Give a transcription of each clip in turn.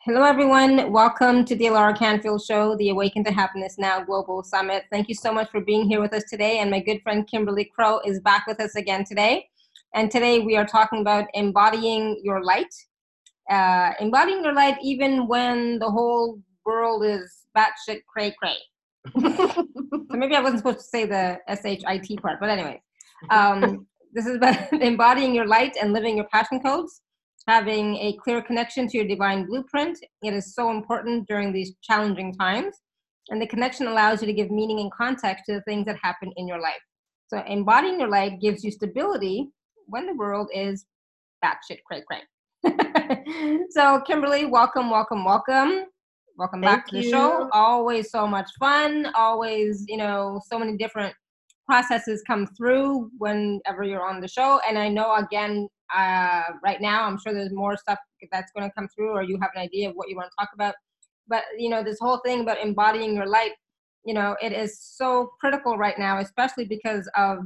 Hello, everyone. Welcome to the Laura Canfield Show, the Awaken to Happiness Now Global Summit. Thank you so much for being here with us today. And my good friend Kimberly Crow is back with us again today. And today we are talking about embodying your light. Embodying your light even when the whole world is batshit cray-cray. So maybe I wasn't supposed to say the SHIT part, but anyway. This is about embodying your light and living your passion codes. Having a clear connection to your divine blueprint. It is so important during these challenging times. And the connection allows you to give meaning and context to the things that happen in your life. So embodying your light gives you stability when the world is batshit cray-cray. So Kimberly, welcome, welcome, welcome. Welcome back to the show. Always so much fun. Always, so many different processes come through whenever you're on the show. And I know, again, right now, I'm sure there's more stuff that's going to come through, or you have an idea of what you want to talk about. But, this whole thing about embodying your light, it is so critical right now, especially because of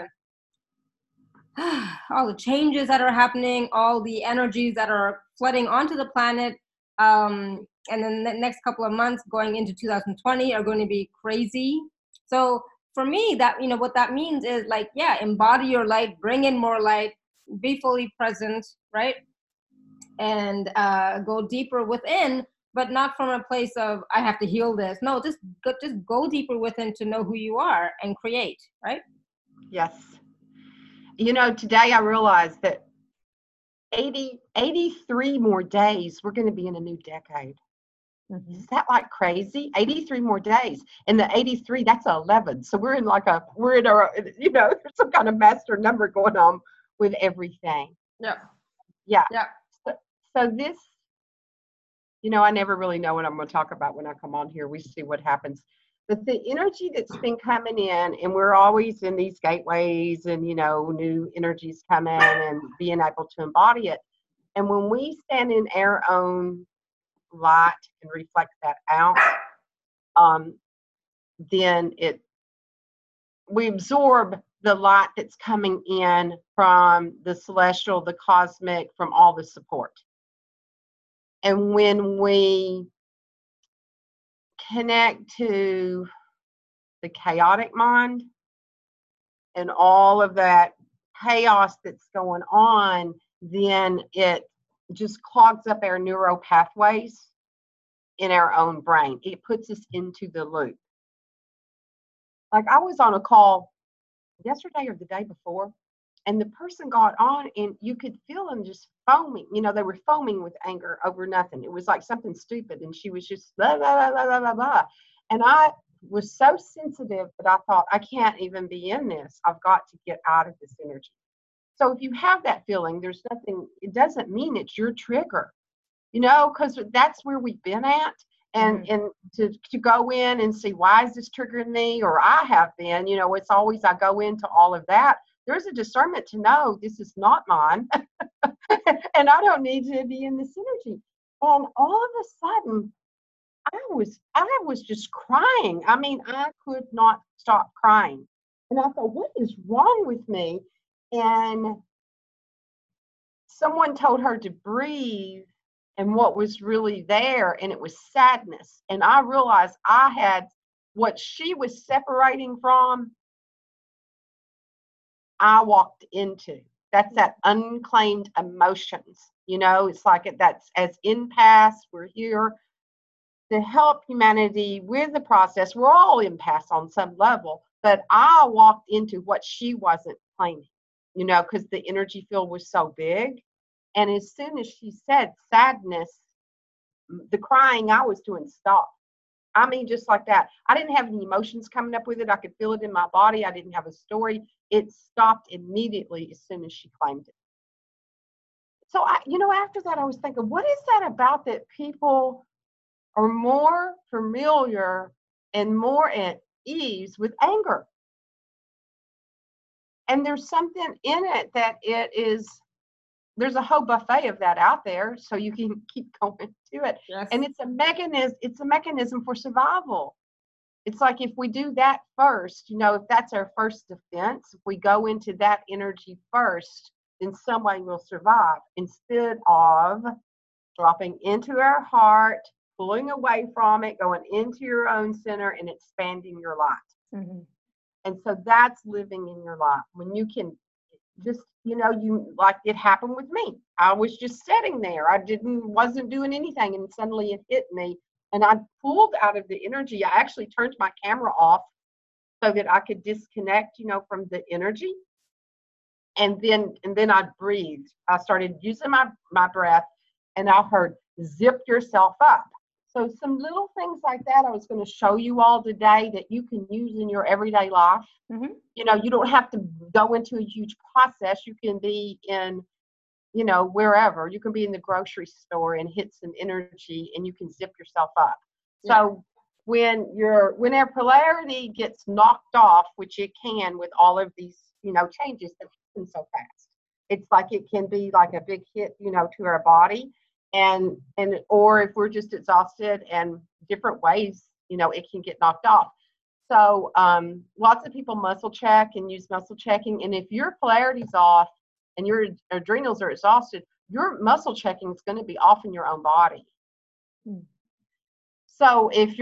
all the changes that are happening, all the energies that are flooding onto the planet. And then the next couple of months going into 2020 are going to be crazy. So for me, that, what that means is embody your light, bring in more light, be fully present, right? And go deeper within, but not from a place of, I have to heal this. No, just go deeper within to know who you are and create, right? Yes. Today I realized that 83 more days, we're going to be in a new decade. Mm-hmm. Is that like crazy? 83 more days. And the 83, that's 11. So we're in there's some kind of master number going on with everything. Yeah. Yeah. Yeah. So this, I never really know what I'm going to talk about when I come on here. We see what happens. But the energy that's been coming in, and we're always in these gateways and, new energies come in and being able to embody it. And when we stand in our own light and reflect that out, then we absorb the light that's coming in from the celestial, the cosmic, from all the support. And when we connect to the chaotic mind and all of that chaos that's going on, then it just clogs up our neural pathways in our own brain. It puts us into the loop. Like I was on a call yesterday or the day before, and the person got on and you could feel them just foaming. They were foaming with anger over nothing. It was like something stupid. And she was just blah, blah, blah, blah, blah, blah. And I was so sensitive that I thought, I can't even be in this. I've got to get out of this energy. So if you have that feeling, there's nothing, it doesn't mean it's your trigger, because that's where we've been at. And to go in and see, why is this triggering me? Or I have been, it's always, I go into all of that. There's a discernment to know this is not mine and I don't need to be in this energy. And all of a sudden, I was just crying. I mean, I could not stop crying. And I thought, what is wrong with me? And someone told her to breathe, and what was really there, and it was sadness. And I realized I had what she was separating from, I walked into. That's that unclaimed emotions. It's like that's as empaths, we're here to help humanity with the process. We're all empaths on some level, but I walked into what she wasn't claiming, because the energy field was so big. And as soon as she said sadness, the crying I was doing stopped. I mean, just like that. I didn't have any emotions coming up with it. I could feel it in my body. I didn't have a story. It stopped immediately as soon as she claimed it. So, after that, I was thinking, what is that about that people are more familiar and more at ease with anger? And there's something in it that there's a whole buffet of that out there, so you can keep going to it. Yes. And it's a mechanism for survival. It's like if we do that first, if that's our first defense, if we go into that energy first, then some way we'll survive instead of dropping into our heart, pulling away from it, going into your own center and expanding your light. Mm-hmm. And so that's living in your light. When you can just, you like it happened with me. I was just sitting there. I wasn't doing anything. And suddenly it hit me and I pulled out of the energy. I actually turned my camera off so that I could disconnect, from the energy. And then I breathed. I started using my breath and I heard zip yourself up. So some little things like that I was going to show you all today that you can use in your everyday life. Mm-hmm. You don't have to go into a huge process. You can be in, wherever. You can be in the grocery store and hit some energy and you can zip yourself up. Yeah. So when our polarity gets knocked off, which it can with all of these, changes that happen so fast. It's like it can be like a big hit, to our body. And or if we're just exhausted and different ways, it can get knocked off. So lots of people muscle check and use muscle checking. And if your polarity's off and your adrenals are exhausted, your muscle checking is going to be off in your own body. Mm. So if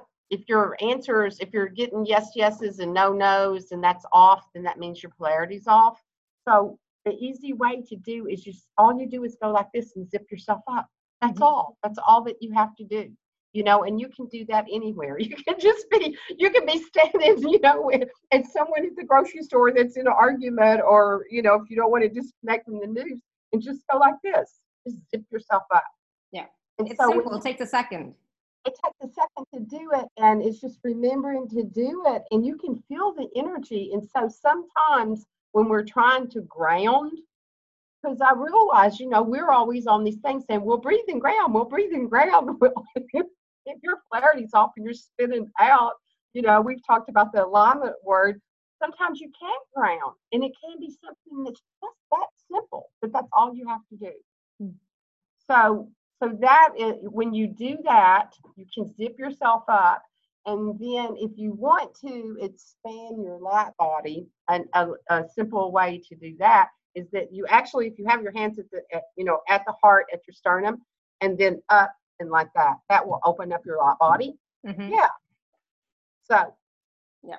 you're getting yeses and nos and that's off, then that means your polarity's off. So the easy way to do is all you do is go like this and zip yourself up. That's Mm-hmm. all. That's all that you have to do. And you can do that anywhere. You can be standing, and someone at the grocery store that's in an argument, or, if you don't want to disconnect from the news, and just go like this, just zip yourself up. Yeah. And it's so simple. It takes a second. It takes a second to do it, and it's just remembering to do it, and you can feel the energy. And so sometimes when we're trying to ground, because I realize, we're always on these things saying, we'll breathe and ground, we'll breathe and ground. If your polarity's off and you're spinning out, we've talked about the alignment word, sometimes you can't ground, and it can be something that's just that simple, but that's all you have to do. Mm. So that is, when you do that, you can zip yourself up. And then if you want to expand your light body, a simple way to do that is that you actually, if you have your hands at the heart, at your sternum, and then up and like that will open up your light body. Mm-hmm. Yeah. So. Yeah.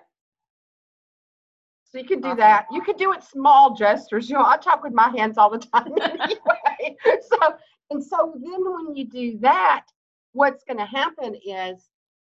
So you can do that. You can do it small gestures. I talk with my hands all the time anyway. So then when you do that, what's going to happen is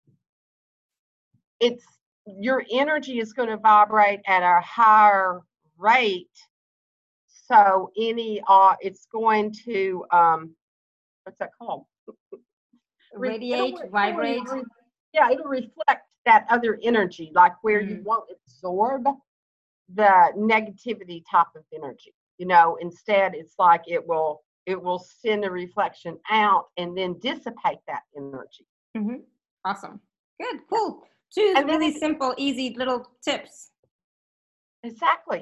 your energy is going to vibrate at a higher rate. So it's going to, what's that called? Radiate, vibrate. It'll reflect that other energy, like where you won't absorb the negativity type of energy. Instead it's like it will send a reflection out and then dissipate that energy. Mm-hmm. Awesome. Good. Cool. Two really simple, easy little tips. Exactly.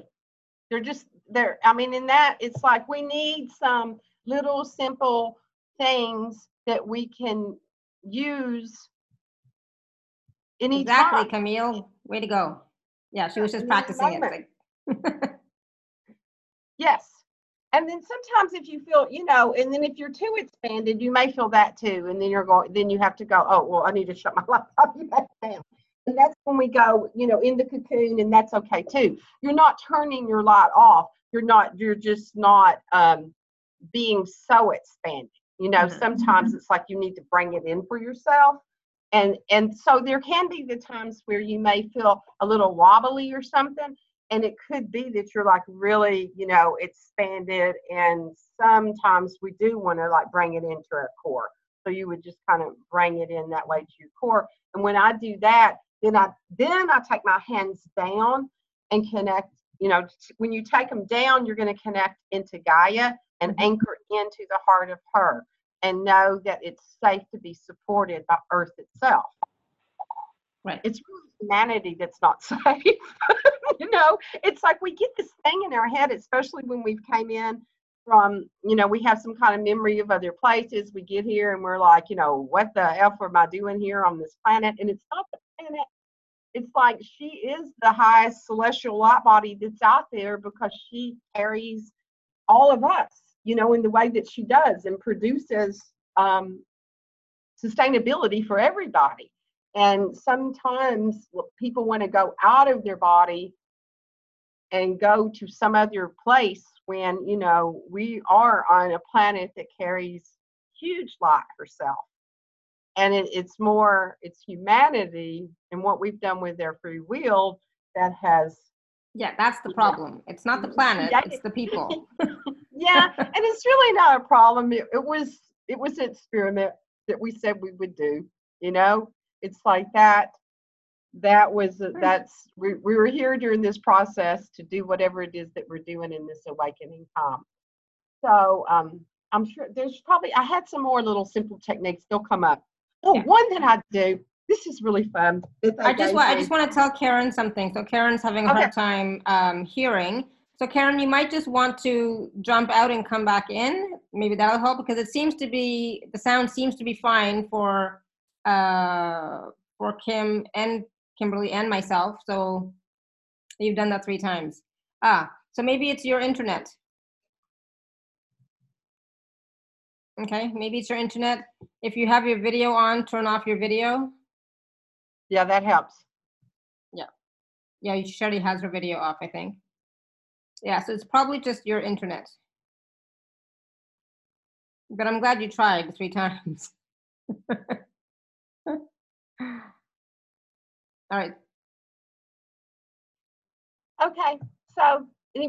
In that, it's like we need some little simple things that we can use anytime. Exactly, Camille. Way to go. Yeah, she was just practicing it. Yes. And then sometimes if you feel, and then if you're too expanded, you may feel that too. And then you have to go, oh, well, I need to shut my laptop back down. And that's when we go, in the cocoon, and that's okay too. You're not turning your light off. You're just not being so expanded. Sometimes it's like you need to bring it in for yourself. And so there can be the times where you may feel a little wobbly or something. And it could be that you're like really, expanded. And sometimes we do want to like bring it into our core. So you would just kind of bring it in that way to your core. And when I do that, then I take my hands down and connect. When you take them down, you're going to connect into Gaia and anchor into the heart of her and know that it's safe to be supported by Earth itself. Right. It's really humanity that's not safe. It's like we get this thing in our head, especially when we've came in from, we have some kind of memory of other places. We get here and we're like, what the F am I doing here on this planet? And it's not the planet. It's like she is the highest celestial light body that's out there because she carries all of us. in the way that she does, and produces sustainability for everybody. And sometimes people want to go out of their body and go to some other place when, we are on a planet that carries huge light herself. And it's humanity and what we've done with their free will that has. Yeah, that's the problem. It's not the planet, it's the people. Yeah, and it's really not a problem. It was an experiment that we said we would do. It's like that. We were here during this process to do whatever it is that we're doing in this awakening time. So I'm sure I had some more little simple techniques. They'll come up. Oh, yeah. One that I do. This is really fun. I just want to tell Karen something. So Karen's having a hard time hearing. So Karen, you might just want to jump out and come back in. Maybe that'll help, because the sound seems to be fine for Kim and Kimberly and myself. So you've done that 3 times. So maybe it's your internet. Okay, maybe it's your internet. If you have your video on, turn off your video. Yeah, that helps. Yeah, Sherry has her video off, I think. Yeah, so it's probably just your internet. But I'm glad you tried 3 times. All right. Okay, so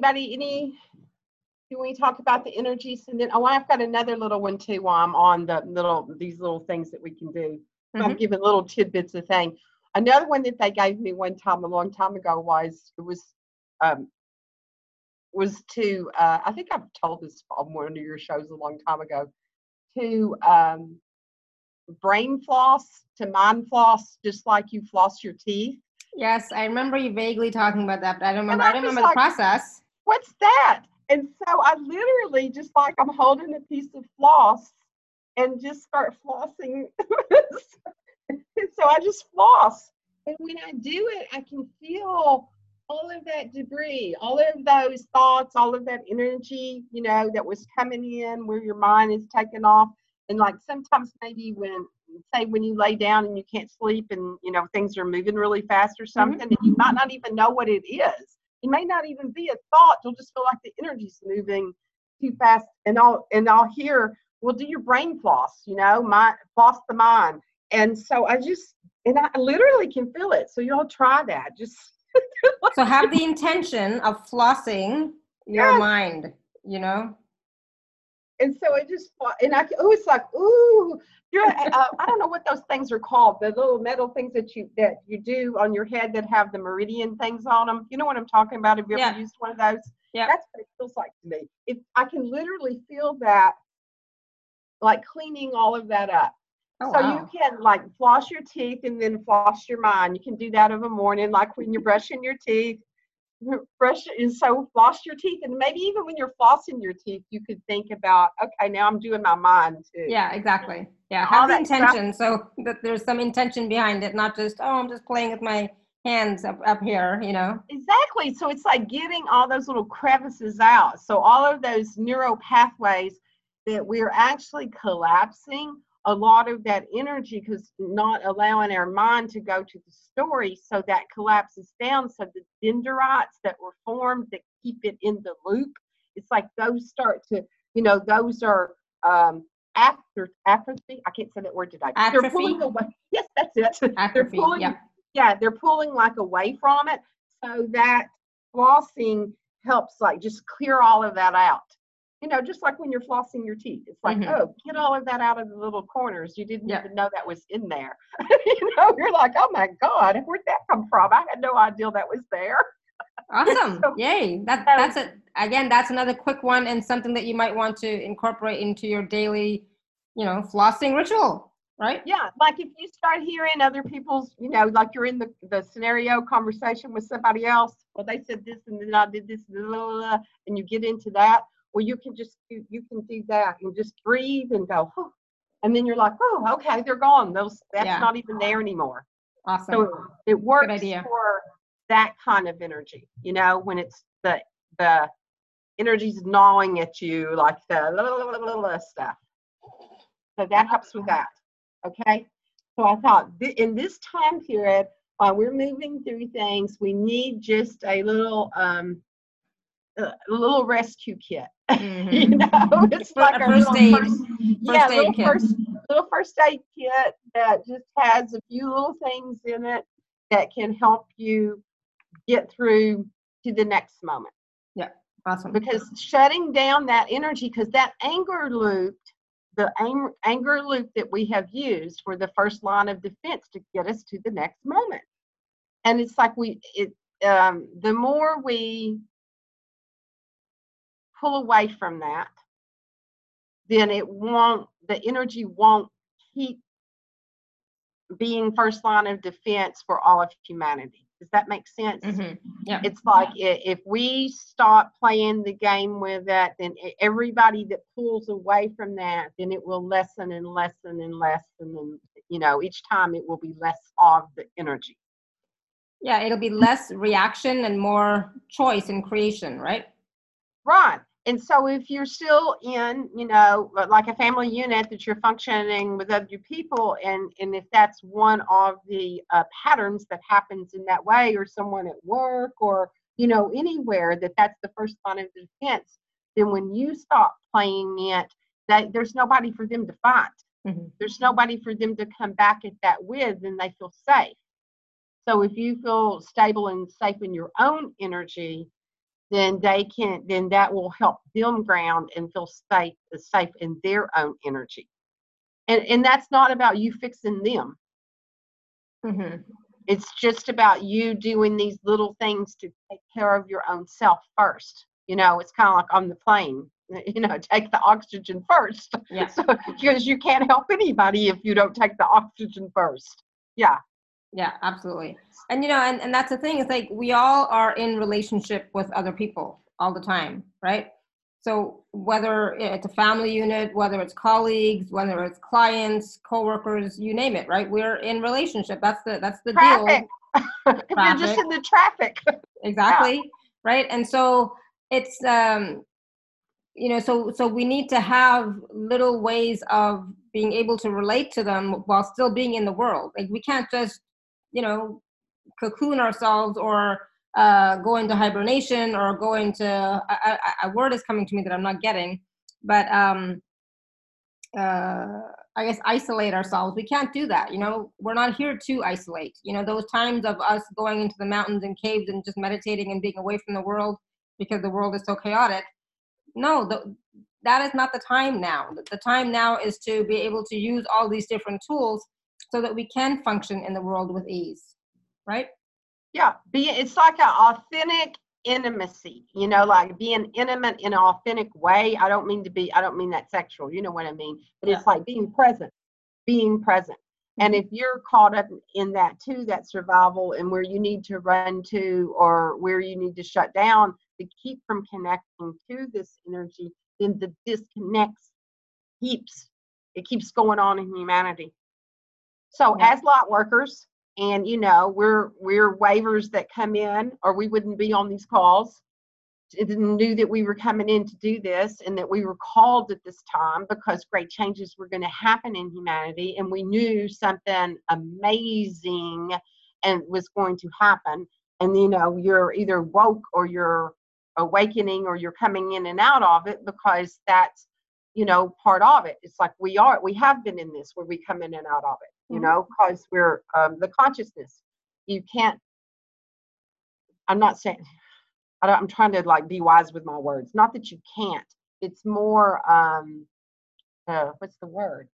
do we talk about the energies? And then, I've got another little one too while I'm on these little things that we can do. Mm-hmm. I'm giving little tidbits of thing. Another one that they gave me one time, a long time ago, was to, I think I've told this on one of your shows a long time ago, to brain floss, to mind floss, just like you floss your teeth. Yes, I remember you vaguely talking about that, but I don't remember the process. What's that? And so I literally, just like I'm holding a piece of floss and just start flossing. So I just floss. And when I do it, I can feel all of that debris, all of those thoughts, all of that energy, that was coming in where your mind is taken off. And like sometimes maybe when you lay down and you can't sleep and, things are moving really fast or something, mm-hmm. and you might not even know what it is. It may not even be a thought. You'll just feel like the energy's moving too fast. And I'll hear, well, do your brain floss, floss the mind. And so I literally can feel it. So you'll try that. Just so have the intention of flossing your mind, And so it just, it's like, ooh, I don't know what those things are called. The little metal things that you do on your head that have the meridian things on them. You know what I'm talking about? Have you ever used one of those? Yeah. That's what it feels like to me. I can literally feel that, like cleaning all of that up. Oh, so wow. You can like floss your teeth and then floss your mind. You can do that in the morning, like when you're brushing your teeth. So floss your teeth, and maybe even when you're flossing your teeth, you could think about, okay, now I'm doing my mind too. Yeah, exactly. Yeah, have the intention, so that there's some intention behind it, not just, I'm just playing with my hands up here, Exactly. So it's like getting all those little crevices out. So all of those neural pathways that we're actually collapsing a lot of that energy, because not allowing our mind to go to the story, so that collapses down. So the dendrites that were formed that keep it in the loop, it's like those start to, those are atrophy. I can't say that word today. Atrophy. They're pulling away. Yes, that's it. Atrophy. They're pulling. Yeah, they're pulling like away from it. So that flossing helps like just clear all of that out. Just like when you're flossing your teeth, it's like, mm-hmm. Get all of that out of the little corners. You didn't even know that was in there. You're like, oh my God, where'd that come from? I had no idea that was there. Awesome. So, yay. That's it. Again, that's another quick one, and something that you might want to incorporate into your daily, flossing ritual, right? Yeah. Like if you start hearing other people's, like you're in the scenario conversation with somebody else, well, they said this and then I did this, blah, blah, blah, and you get into that. Well, you can do that and just breathe and go, oh, and then you're like, oh, okay, they're gone. That's not even there anymore. Awesome. So it works for that kind of energy, when it's the energy's gnawing at you, like the stuff. So that helps with that. Okay. So I thought in this time period, while we're moving through things, we need just a little rescue kit. You know, it's like a first aid kit. Little first aid kit that just has a few little things in it that can help you get through to the next moment. Yeah, awesome. Because shutting down that energy, because that anger loop, the anger loop that we have used for the first line of defense to get us to the next moment. And it's like the more we pull away from that, then the energy won't keep being first line of defense for all of humanity. Does that make sense? Yeah. It's like if we stop playing the game with that, then everybody that pulls away from that, then it will lessen and lessen and lessen. And, each time it will be less of the energy. Yeah, it'll be less reaction and more choice and creation, right? Right. And so if you're still in, like a family unit that you're functioning with other people, and if that's one of the patterns that happens in that way, or someone at work or, anywhere that's the first line of defense, then when you stop playing it, there's nobody for them to fight. There's nobody for them to come back at that with, and they feel safe. So if you feel stable and safe in your own energy, then that will help them ground and feel safe in their own energy. And that's not about you fixing them. It's just about you doing these little things to take care of your own self first. It's kind of like on the plane, take the oxygen first. Yeah. Because you can't help anybody if you don't take the oxygen first. Yeah. Yeah, absolutely. And, and that's the thing, it's like we all are in relationship with other people all the time, right? So whether it's a family unit, whether it's colleagues, whether it's clients, coworkers, you name it, right? We're in relationship. That's the traffic. deal. If you're just in the traffic. Exactly. Yeah. Right. And so it's, so we need to have little ways of being able to relate to them while still being in the world. Like we can't just, cocoon ourselves or go into hibernation or go into a word is coming to me that I'm not getting, but I guess isolate ourselves. We can't do that. We're not here to isolate. Those times of us going into the mountains and caves and just meditating and being away from the world because the world is so chaotic. No, that is not the time now. The time now is to be able to use all these different tools so that we can function in the world with ease. Right? Yeah, it's like an authentic intimacy, like being intimate in an authentic way. I don't mean that sexual, you know what I mean? But It's like being present. And if you're caught up in that too, that survival and where you need to run to or where you need to shut down to keep from connecting to this energy, then the disconnect keeps going on in humanity. So as light workers, and we're waivers that come in, or we wouldn't be on these calls. Knew that we were coming in to do this, and that we were called at this time because great changes were going to happen in humanity, and we knew something amazing and was going to happen. And you're either woke or you're awakening or you're coming in and out of it because that's part of it. It's like we have been in this where we come in and out of it. Because we're the consciousness. You can't, I'm not saying, I'm trying to be wise with my words. Not that you can't. It's more, what's the word?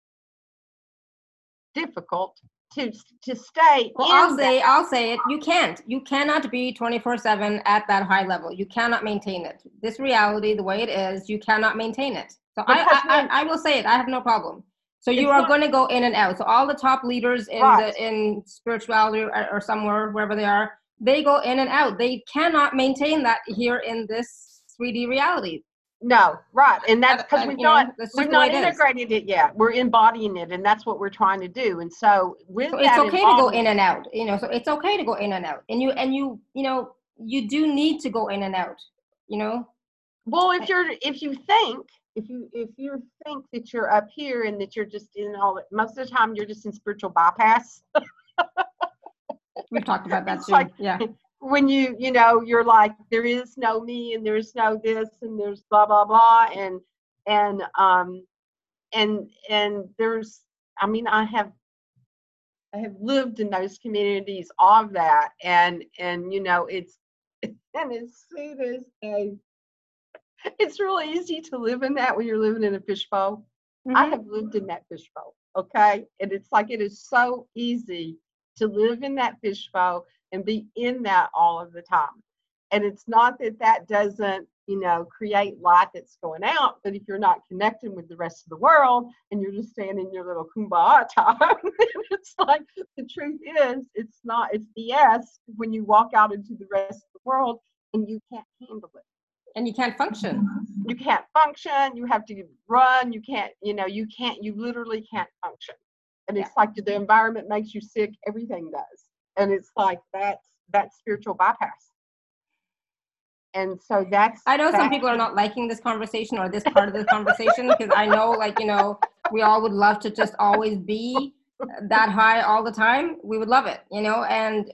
Difficult to stay. Well, I'll say it. You can't. You cannot be 24/7 at that high level. You cannot maintain it. This reality, the way it is, you cannot maintain it. So I will say it. I have no problem. So you are going to go in and out. So all the top leaders in spirituality or somewhere, wherever they are, they go in and out. They cannot maintain that here in this 3D reality. No, right. And that's because we've not integrated it yet. We're embodying it, and that's what we're trying to do. And so it's okay to go in and out, so it's okay to go in and out. And you do need to go in and out, Well, if you think that you're up here and that you're just in all, most of the time you're just in spiritual bypass. We've talked about that It's too. like Yeah. when you're like, there is no me and there's no this and there's blah blah blah and there's, I mean, I have lived in those communities of that, and it's and as soon as it's really easy to live in that when you're living in a fishbowl. I Mm-hmm. have lived in that fishbowl, okay? And it's like it is so easy to live in that fishbowl and be in that all of the time. And it's not that that doesn't, create light that's going out, but if you're not connecting with the rest of the world and you're just staying in your little kumbaya time, it's like the truth is, it's BS when you walk out into the rest of the world and you can't handle it. And you can't function. You can't function. You have to run. You can't, you literally can't function. And it's like the environment makes you sick. Everything does. And it's like that's spiritual bypass. And so I know some people are not liking this conversation or this part of the conversation, because I know, like, we all would love to just always be that high all the time. We would love it, and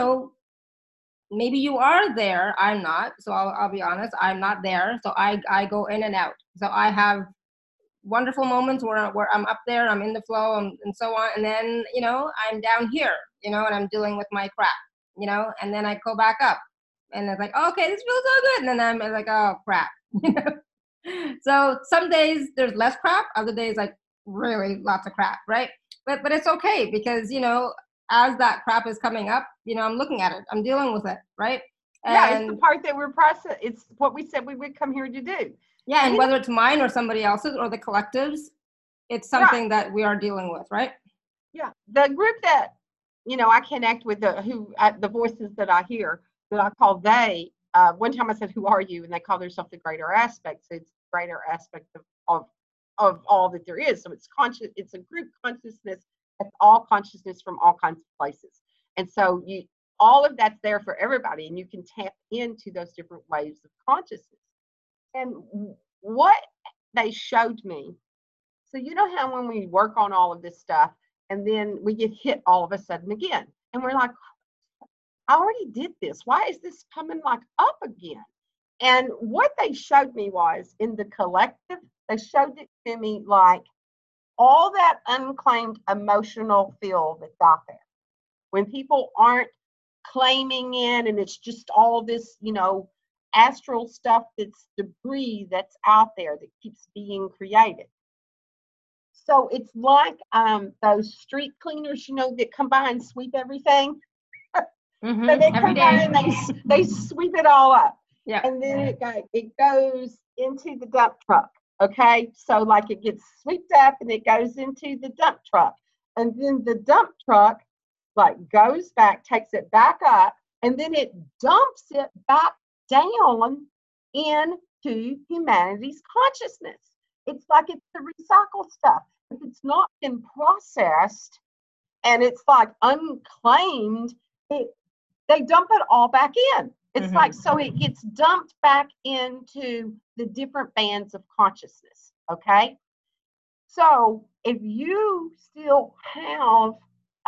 maybe you are there. I'm not. So I'll be honest. I'm not there. So I go in and out. So I have wonderful moments where I'm up there, I'm in the flow, and so on. And then, I'm down here, and I'm dealing with my crap, and then I go back up and it's like, oh, okay, this feels so good. And then I'm like, oh, crap. So some days there's less crap. Other days, like, really lots of crap, right? But it's okay, because, as that crap is coming up, I'm looking at it, I'm dealing with it, right? And it's the part that we're processing. It's what we said we would come here to do. Yeah, and whether it's mine or somebody else's or the collectives, it's something that we are dealing with, right? Yeah, the group that I connect with, the voices that I hear, that I call they. One time I said, "Who are you?" and they call themselves the greater aspects. It's the greater aspect of all that there is. So it's conscious. It's a group consciousness. It's all consciousness from all kinds of places, and so all of that's there for everybody, and you can tap into those different waves of consciousness. And what they showed me, so how when we work on all of this stuff and then we get hit all of a sudden again, and we're like, I already did this. Why is this coming like up again? And what they showed me was, in the collective, they showed it to me like all that unclaimed emotional field that's out there. When people aren't claiming in, and it's just all this, astral stuff, that's debris that's out there that keeps being created. So it's like those street cleaners, that come by and sweep everything. Mm-hmm. So they come by and they sweep it all up. Yeah. And then it goes into the dump truck. Okay. So like it gets swept up and it goes into the dump truck. And then the dump truck like goes back, takes it back up, and then it dumps it back down into humanity's consciousness. It's like it's the recycled stuff. If it's not been processed and it's like unclaimed, they dump it all back in. It's like, so it gets dumped back into the different bands of consciousness. Okay. So if you still have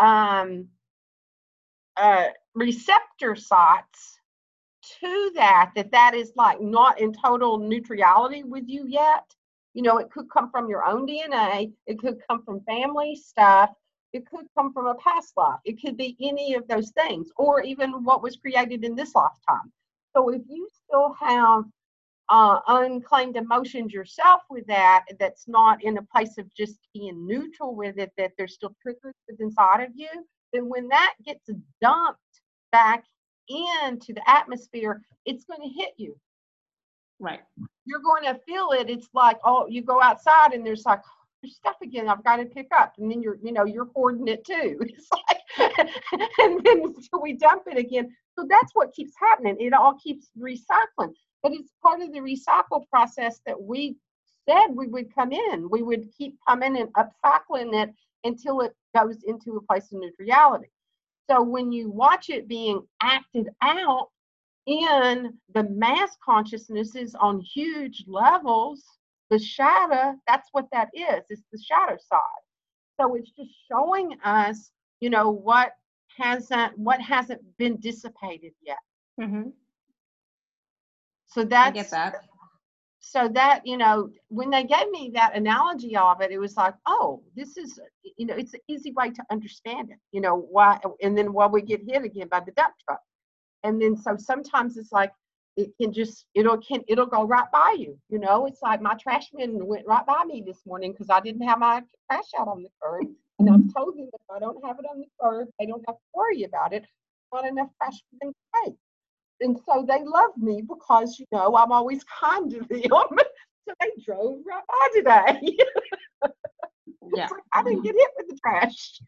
receptor sites to that is like not in total neutrality with you yet. It could come from your own DNA. It could come from family stuff. It could come from a past life. It could be any of those things, or even what was created in this lifetime. So if you still have unclaimed emotions yourself with that's not in a place of just being neutral with it, that there's still triggers inside of you, then when that gets dumped back into the atmosphere, it's going to hit you. Right. You're going to feel it. It's like, oh, you go outside and there's like, there's stuff again I've got to pick up, and then you're hoarding it too. It's like, and then so we dump it again. So that's what keeps happening. It all keeps recycling, but it's part of the recycle process that we said we would come in. We would keep coming and upcycling it until it goes into a place of neutrality. So when you watch it being acted out, in the mass consciousnesses on huge levels, the shadow, that's what that is. It's the shadow side. So it's just showing us, what hasn't been dissipated yet. Mm-hmm. So I get that. So that, when they gave me that analogy of it, it was like, oh, this is, it's an easy way to understand it, why, and then while we get hit again by the dump truck. And then, so sometimes it's like, it'll go right by you. It's like my trash man went right by me this morning because I didn't have my trash out on the curb. And I've told them if I don't have it on the curb, they don't have to worry about it. Not enough trash for them to take. And so they love me because, I'm always kind to them. So they drove right by today. Yeah. Like I didn't get hit with the trash.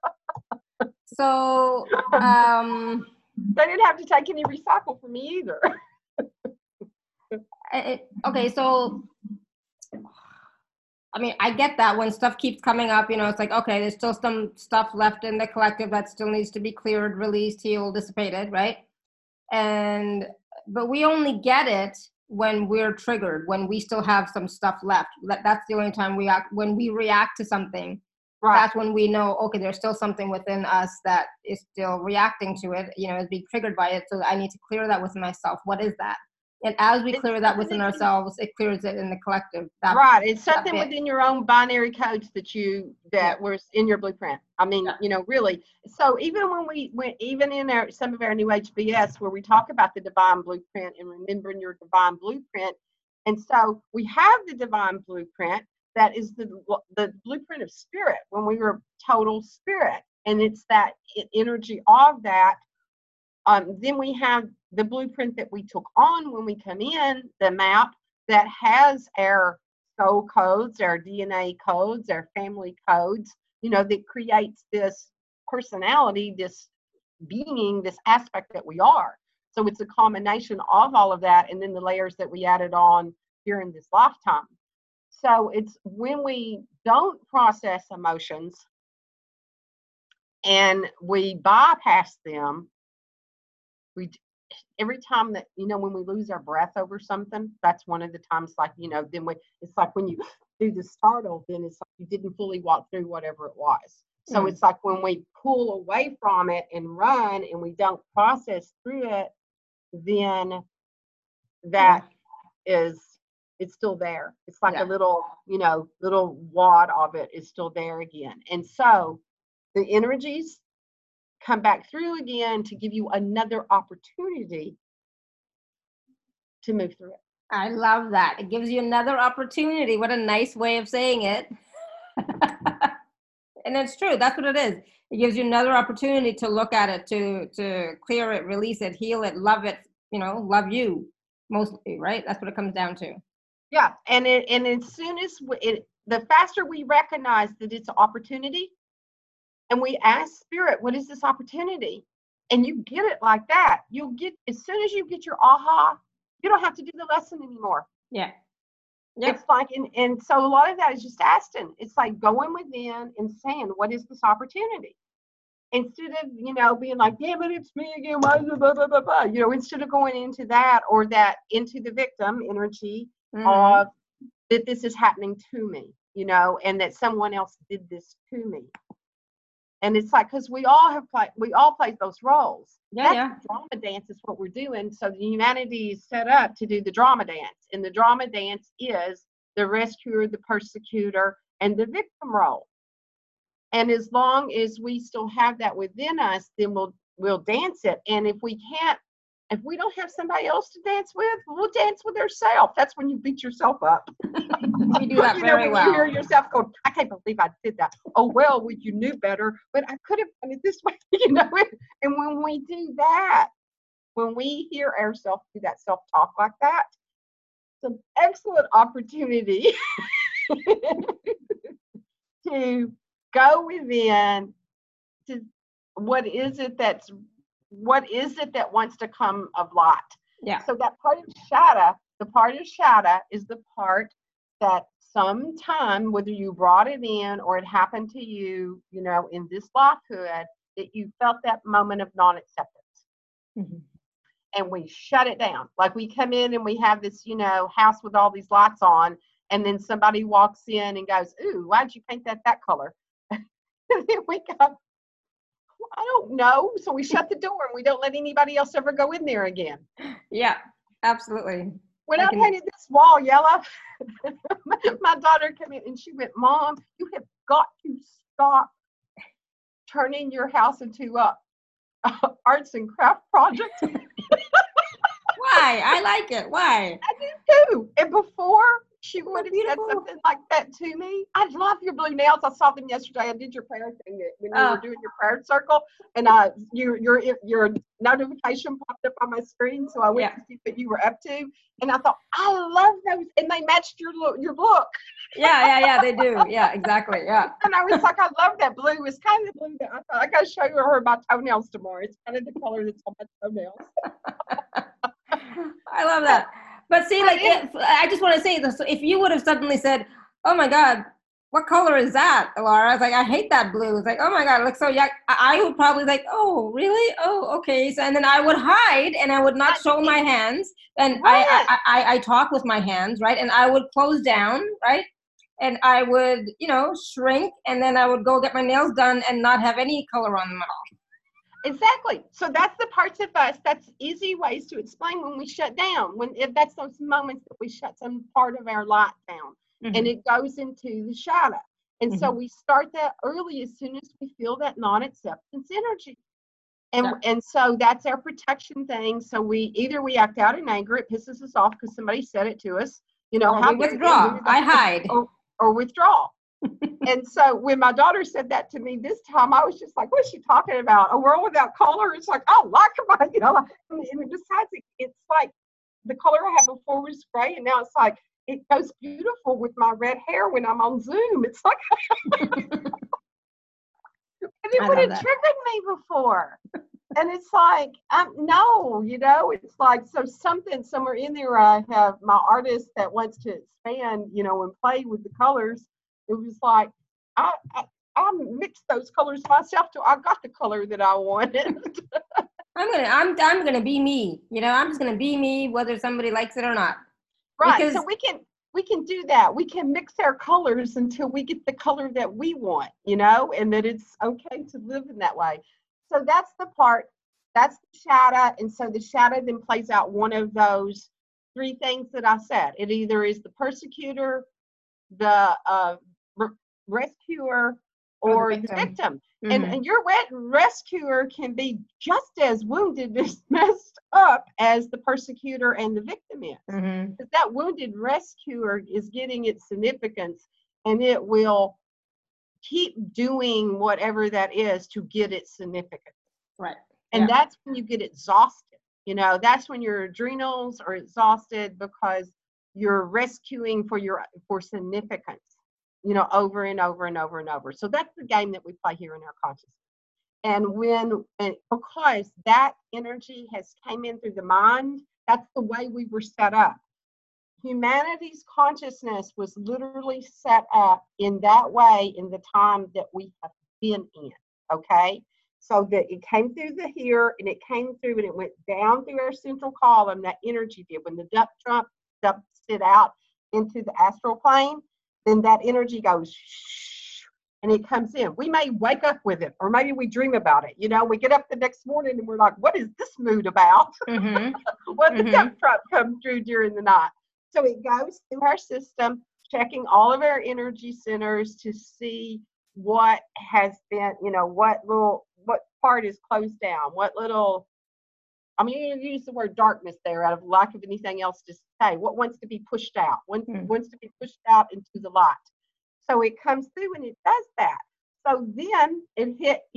So, they didn't have to take any recycle from me either. Okay, so, I mean, I get that when stuff keeps coming up, it's like, okay, there's still some stuff left in the collective that still needs to be cleared, released, healed, dissipated, right? But we only get it when we're triggered, when we still have some stuff left. That's the only time when we react to something. Right. That's when we know, okay, there's still something within us that is still reacting to it, is being triggered by it. So I need to clear that within myself. What is that? And as we clear that within ourselves, it clears it in the collective. Right. It's something within your own binary codes that was in your blueprint. I mean, really. So even when we went, even in some of our New Age BS, where we talk about the divine blueprint and remembering your divine blueprint. And so we have the divine blueprint that is the blueprint of spirit when we were total spirit. And it's that energy of that. Then we have the blueprint that we took on when we come in, the map that has our soul codes, our DNA codes, our family codes, that creates this personality, this being, this aspect that we are. So it's a combination of all of that, and then the layers that we added on during this lifetime. So it's when we don't process emotions and we bypass them, every time that, when we lose our breath over something, that's one of the times, like, then it's like when you do the startle, then it's like you didn't fully walk through whatever it was. So it's like when we pull away from it and run and we don't process through it, then that it's still there. It's like a little, little wad of it is still there again. And so the energies come back through again to give you another opportunity to move through it. I love that. It gives you another opportunity. What a nice way of saying it. And it's true. That's what it is. It gives you another opportunity to look at it, to clear it, release it, heal it, love it, love you mostly, right? That's what it comes down to. Yeah. And as soon as the faster we recognize that it's an opportunity, and we ask spirit, what is this opportunity? And you get it like that. You'll get, as soon as you get your aha, you don't have to do the lesson anymore. Yeah. Yep. It's like, and so a lot of that is just asking. It's like going within and saying, what is this opportunity? Instead of, being like, damn it, it's me again. Blah, blah, blah, blah, blah. Instead of going into that or into the victim energy of that this is happening to me, and that someone else did this to me. And it's like, because we all play those roles. The drama dance is what we're doing. So the humanity is set up to do the drama dance. And the drama dance is the rescuer, the persecutor, and the victim role. And as long as we still have that within us, then we'll dance it. And if we don't have somebody else to dance with, we'll dance with ourselves. That's when you beat yourself up. We do that very well. You hear yourself go, I can't believe I did that. Oh, well, you knew better, but I could have done it this way, And when we do that, when we hear ourselves do that self-talk like that, it's an excellent opportunity to go within to what is it that wants to come of light. Yeah. So that part of shadow, the part of shadow is the part that sometime, whether you brought it in or it happened to you, in this lifehood, that you felt that moment of non-acceptance. and we shut it down. Like we come in and we have this, house with all these lights on, and then somebody walks in and goes, "Ooh, why'd you paint that color?" And then we go, "I don't know." So we shut the door and we don't let anybody else ever go in there again. Yeah, absolutely. When I painted this wall yellow, my daughter came in and she went, "Mom, you have got to stop turning your house into a arts and craft project." Why? I like it. Why? I do too. And before she would have said Beautiful. something like that to me, I love your blue nails. I saw them yesterday. I did your prayer thing when you were doing your prayer circle, and your notification popped up on my screen. So I went to see what you were up to, and I thought, I love those, and they matched your look. Yeah, they do. Yeah, exactly. Yeah. And I was like, I love that blue. It's kind of the blue that I thought I got to show her my toenails tomorrow. It's kind of the color that's on my toenails. I love that. But see, like, I just want to say this. So if you would have suddenly said, "Oh my God, what color is that, Laura?" I was like, "I hate that blue." It's like, "Oh my God, it looks so yuck." I would probably like, "Oh, really? Oh, okay." So, and then I would hide and I would not show my hands. And I talk with my hands, right? And I would close down, right? And I would, shrink, and then I would go get my nails done and not have any color on them at all. Exactly. So that's the parts of us, that's easy ways to explain when we shut down, if that's those moments that we shut some part of our light down, and it goes into the shadow. And so we start that early as soon as we feel that non-acceptance energy. And so that's our protection thing. So we act out in anger, it pisses us off because somebody said it to us, or we withdraw. I hide. Or withdraw. And so when my daughter said that to me this time, I was just like, "What's she talking about? A world without color?" It's like, I like my, and besides, it's like the color I had before was gray, and now it's like, it goes beautiful with my red hair when I'm on Zoom. It's like, and it would have triggered me before. And it's like, no, it's like, so something somewhere in there, I have my artist that wants to expand, and play with the colors. It was like, I mixed those colors myself till I got the color that I wanted. I'm gonna be me. I'm just gonna be me, whether somebody likes it or not. Right. Because so we can do that. We can mix our colors until we get the color that we want, and that it's okay to live in that way. So that's the part. That's the shadow. And so the shadow then plays out one of those three things that I said. It either is the persecutor, the rescuer, or the victim. And your rescuer can be just as wounded, as messed up as the persecutor and the victim is. Because that wounded rescuer is getting its significance, and it will keep doing whatever that is to get its significance. Right. And that's when you get exhausted. That's when your adrenals are exhausted because you're rescuing for significance, over and over and over and over. So that's the game that we play here in our consciousness. And because that energy has came in through the mind, that's the way we were set up. Humanity's consciousness was literally set up in that way in the time that we have been in, okay? So that it came through the here, and it came through, and it went down through our central column, that energy did. When the duck dumps it out into the astral plane, then that energy goes shh, and it comes in. We may wake up with it, or maybe we dream about it. We get up the next morning and we're like, what is this mood about? What the duck truck come through during the night? So it goes through our system, checking all of our energy centers to see what has been, what part is closed down, I'm going to use the word darkness there out of lack of anything else to say. What wants to be pushed out? Wants to be pushed out into the light. So it comes through and it does that. So then it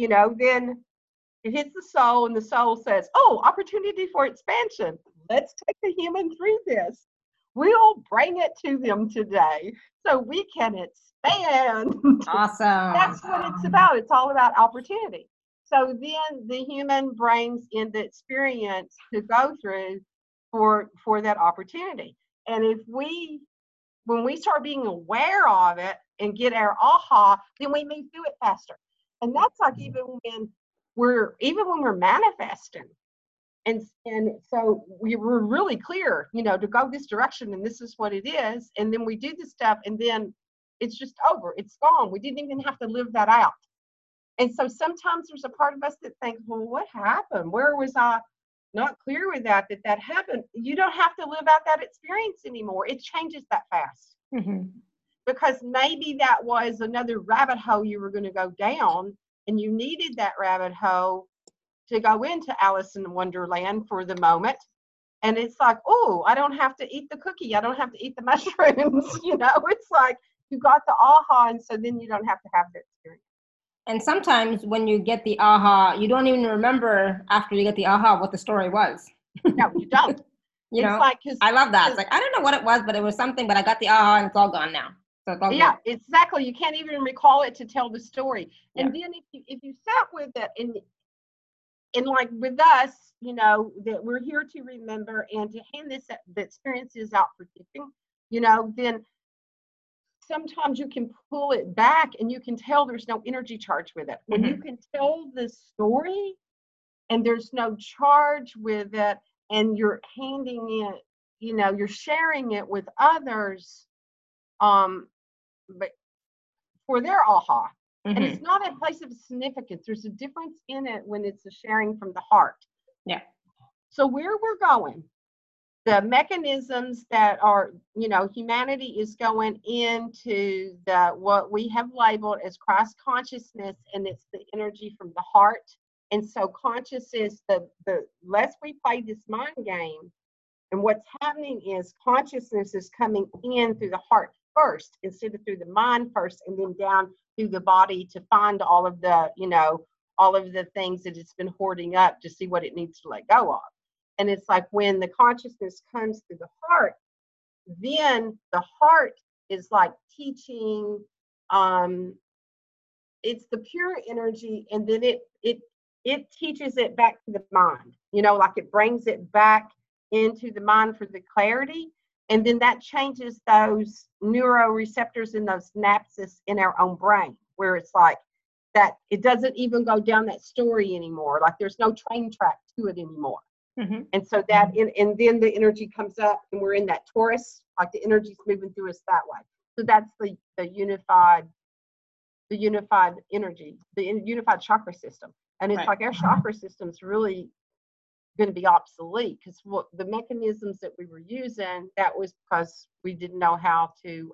hits the soul, and the soul says, "Oh, opportunity for expansion. Let's take the human through this. We'll bring it to them today so we can expand." Awesome. That's what it's about. It's all about opportunity. So then the human brings in the experience to go through for that opportunity. And when we start being aware of it and get our aha, then we move through it faster. And that's like even when we're manifesting, And so we were really clear, to go this direction, and this is what it is. And then we do the stuff, and then it's just over. It's gone. We didn't even have to live that out. And so sometimes there's a part of us that thinks, well, what happened? Where was I not clear with that happened? You don't have to live out that experience anymore. It changes that fast. Mm-hmm. Because maybe that was another rabbit hole you were going to go down, and you needed that rabbit hole to go into Alice in Wonderland for the moment. And it's like, oh, I don't have to eat the cookie. I don't have to eat the mushrooms. It's like you got the aha, and so then you don't have to have the experience. And sometimes when you get the aha, you don't even remember after you get the aha what the story was. No, you don't. Like, I love that. It's like, I don't know what it was, but it was something, but I got the aha and it's all gone now. So it's all yeah, good. Exactly. You can't even recall it to tell the story. Yeah. And then if you sat with it and like with us, that we're here to remember and to hand the experiences out for teaching, then sometimes you can pull it back and you can tell there's no energy charge with it. When you can tell the story and there's no charge with it, and you're handing it, you're sharing it with others, but for their aha. And it's not a place of significance. There's a difference in it when it's a sharing from the heart. Yeah. So where we're going, the mechanisms that are, humanity is going into what we have labeled as Christ consciousness, and it's the energy from the heart. And so consciousness, the less we play this mind game, and what's happening is consciousness is coming in through the heart first instead of through the mind first, and then down through the body to find all of the things that it's been hoarding up to see what it needs to let go of. And it's like when the consciousness comes through the heart, then the heart is like teaching, it's the pure energy, and then it teaches it back to the mind, like it brings it back into the mind for the clarity. And then that changes those neuroreceptors and those synapses in our own brain, where it's like that it doesn't even go down that story anymore. Like there's no train track to it anymore. And so and then the energy comes up, and we're in that torus, like the energy's moving through us that way. So that's the unified energy, the unified chakra system. And it's like our chakra system's really going to be obsolete, because what the mechanisms that we were using, that was because we didn't know how to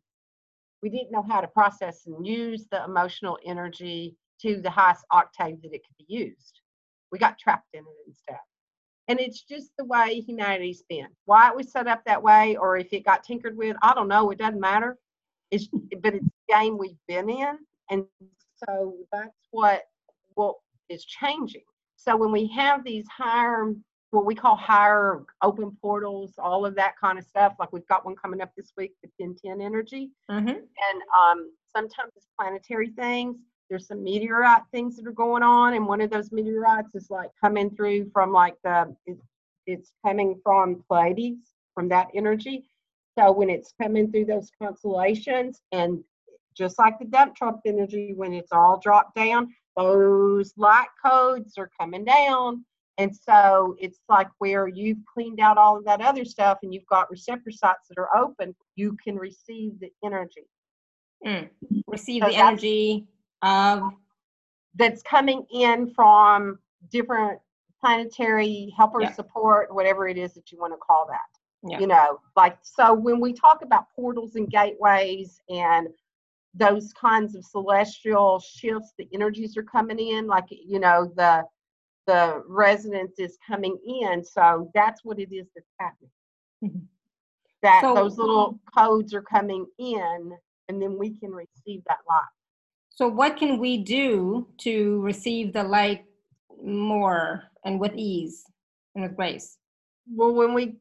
process and use the emotional energy to the highest octave that it could be used. We got trapped in it instead. And it's just the way humanity's been. Why it was set up that way, or if it got tinkered with, I don't know. It doesn't matter. But it's the game we've been in. And so that's what is changing. So when we have these higher, what we call higher open portals, all of that kind of stuff, like we've got one coming up this week, the 1010 energy. And sometimes it's planetary things. There's some meteorite things that are going on, and one of those meteorites is like coming through from like it's coming from Pleiades, from that energy. So when it's coming through those constellations, and just like the dump truck energy, when it's all dropped down, those light codes are coming down. And so it's like where you've cleaned out all of that other stuff and you've got receptor sites that are open, you can receive the energy. Receive the energy of that's coming in from different planetary helper support, whatever it is that you want to call that. Like, so when we talk about portals and gateways and those kinds of celestial shifts, the energies are coming in, like, the resonance is coming in. So that's what it is that's happening. That those little codes are coming in, and then we can receive that light. So what can we do to receive the light more and with ease and with grace? Well, when we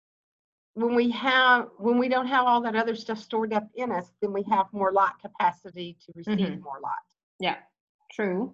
don't have all that other stuff stored up in us, then we have more light capacity to receive more light. Yeah, true.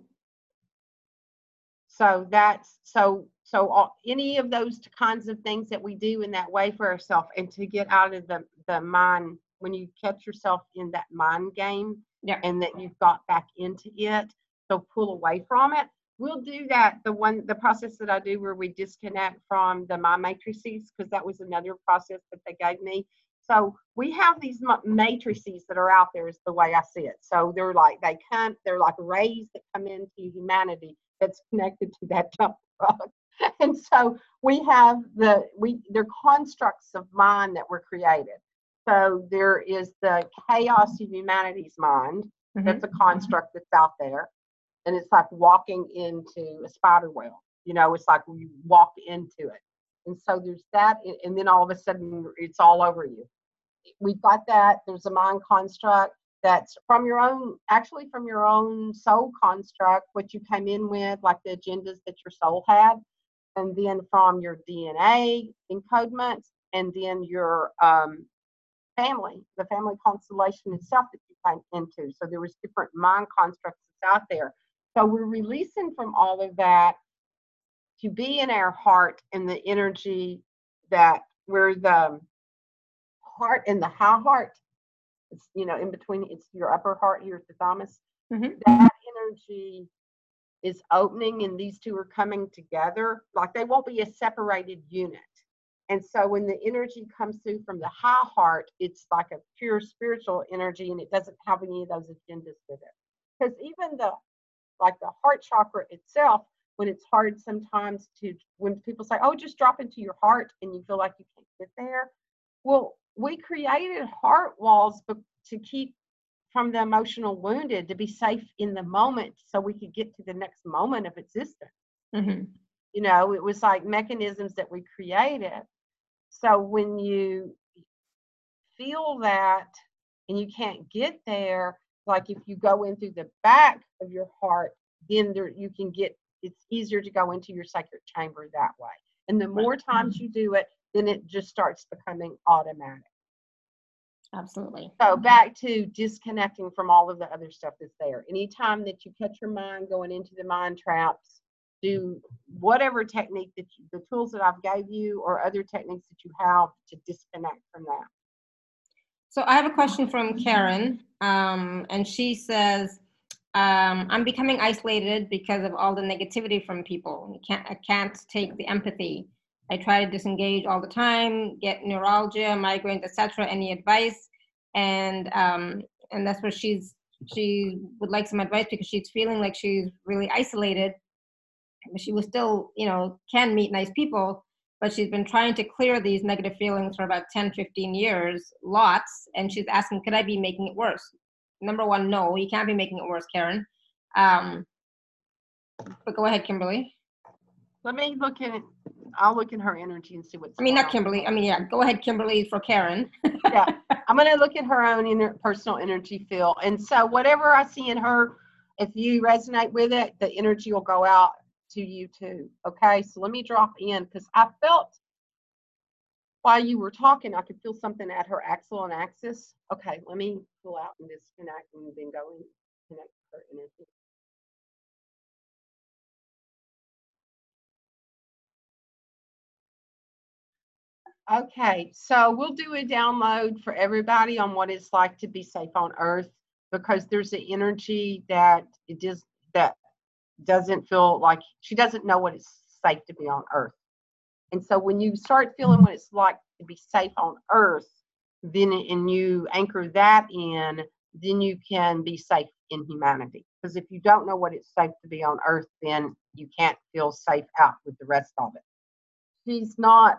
So any of those kinds of things that we do in that way for ourselves, and to get out of the mind, when you catch yourself in that mind game, and that you've got back into it, so pull away from it. We'll do that. The process that I do where we disconnect from the mind matrices, because that was another process that they gave me. So we have these matrices that are out there, is the way I see it. So they're like rays that come into humanity that's connected to that dump truck. And so we have they're constructs of mind that were created. So there is the chaos of humanity's mind. That's a construct that's out there. And it's like walking into a spider web. It's like you walk into it. And so there's that, and then all of a sudden it's all over you. We've got that. There's a mind construct that's from your own soul construct, what you came in with, like the agendas that your soul had, and then from your DNA encodements, and then your the family constellation itself that you came into. So there was different mind constructs that's out there. So we're releasing from all of that to be in our heart and the energy that we're the heart and the high heart. It's, in between, it's your upper heart here at the thymus. That energy is opening, and these two are coming together. Like they won't be a separated unit. And so when the energy comes through from the high heart, it's like a pure spiritual energy, and it doesn't have any of those agendas with it. Because even the heart chakra itself, when it's hard sometimes when people say, oh, just drop into your heart, and you feel like you can't get there. Well, we created heart walls to keep from the emotional wounded, to be safe in the moment so we could get to the next moment of existence. It was like mechanisms that we created. So when you feel that and you can't get there, like if you go in through the back of your heart, then it's easier to go into your sacred chamber that way. And the more times you do it, then it just starts becoming automatic. Absolutely. So back to disconnecting from all of the other stuff that's there. Anytime that you catch your mind going into the mind traps, do whatever technique the tools that I've gave you, or other techniques that you have to disconnect from that. So I have a question from Karen, and she says, I'm becoming isolated because of all the negativity from people. I can't take the empathy. I try to disengage all the time, get neuralgia, migraines, etc. Any advice? And that's where she would like some advice, because she's feeling like she's really isolated. But she was still, can meet nice people, but she's been trying to clear these negative feelings for about 10, 15 years, lots. And she's asking, could I be making it worse? Number one, no, you can't be making it worse, Karen. But go ahead, Kimberly. Let me look in it. I'll look in her energy and see what's going on. Not Kimberly. Go ahead, Kimberly, for Karen. Yeah, I'm going to look at her own personal energy field. And so whatever I see in her, if you resonate with it, the energy will go out to you too. Okay, so let me drop in, because I felt while you were talking, I could feel something at her axle and axis. Okay, let me pull out and disconnect, and then go and connect her energy. Okay, so we'll do a download for everybody on what it's like to be safe on Earth, because there's an energy that doesn't feel like, she doesn't know what it's safe to be on Earth. And so when you start feeling what it's like to be safe on Earth, and you anchor that in, then you can be safe in humanity. Because if you don't know what it's safe to be on Earth, then you can't feel safe out with the rest of it. She's not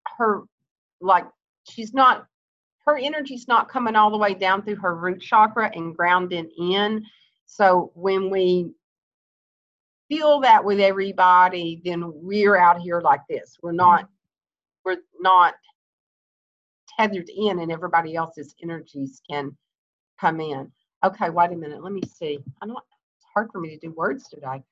her energy's not coming all the way down through her root chakra and grounding in. So when we feel that with everybody, then we're out here like this. We're not tethered in, and everybody else's energies can come in. Okay, wait a minute. Let me see. It's hard for me to do words today.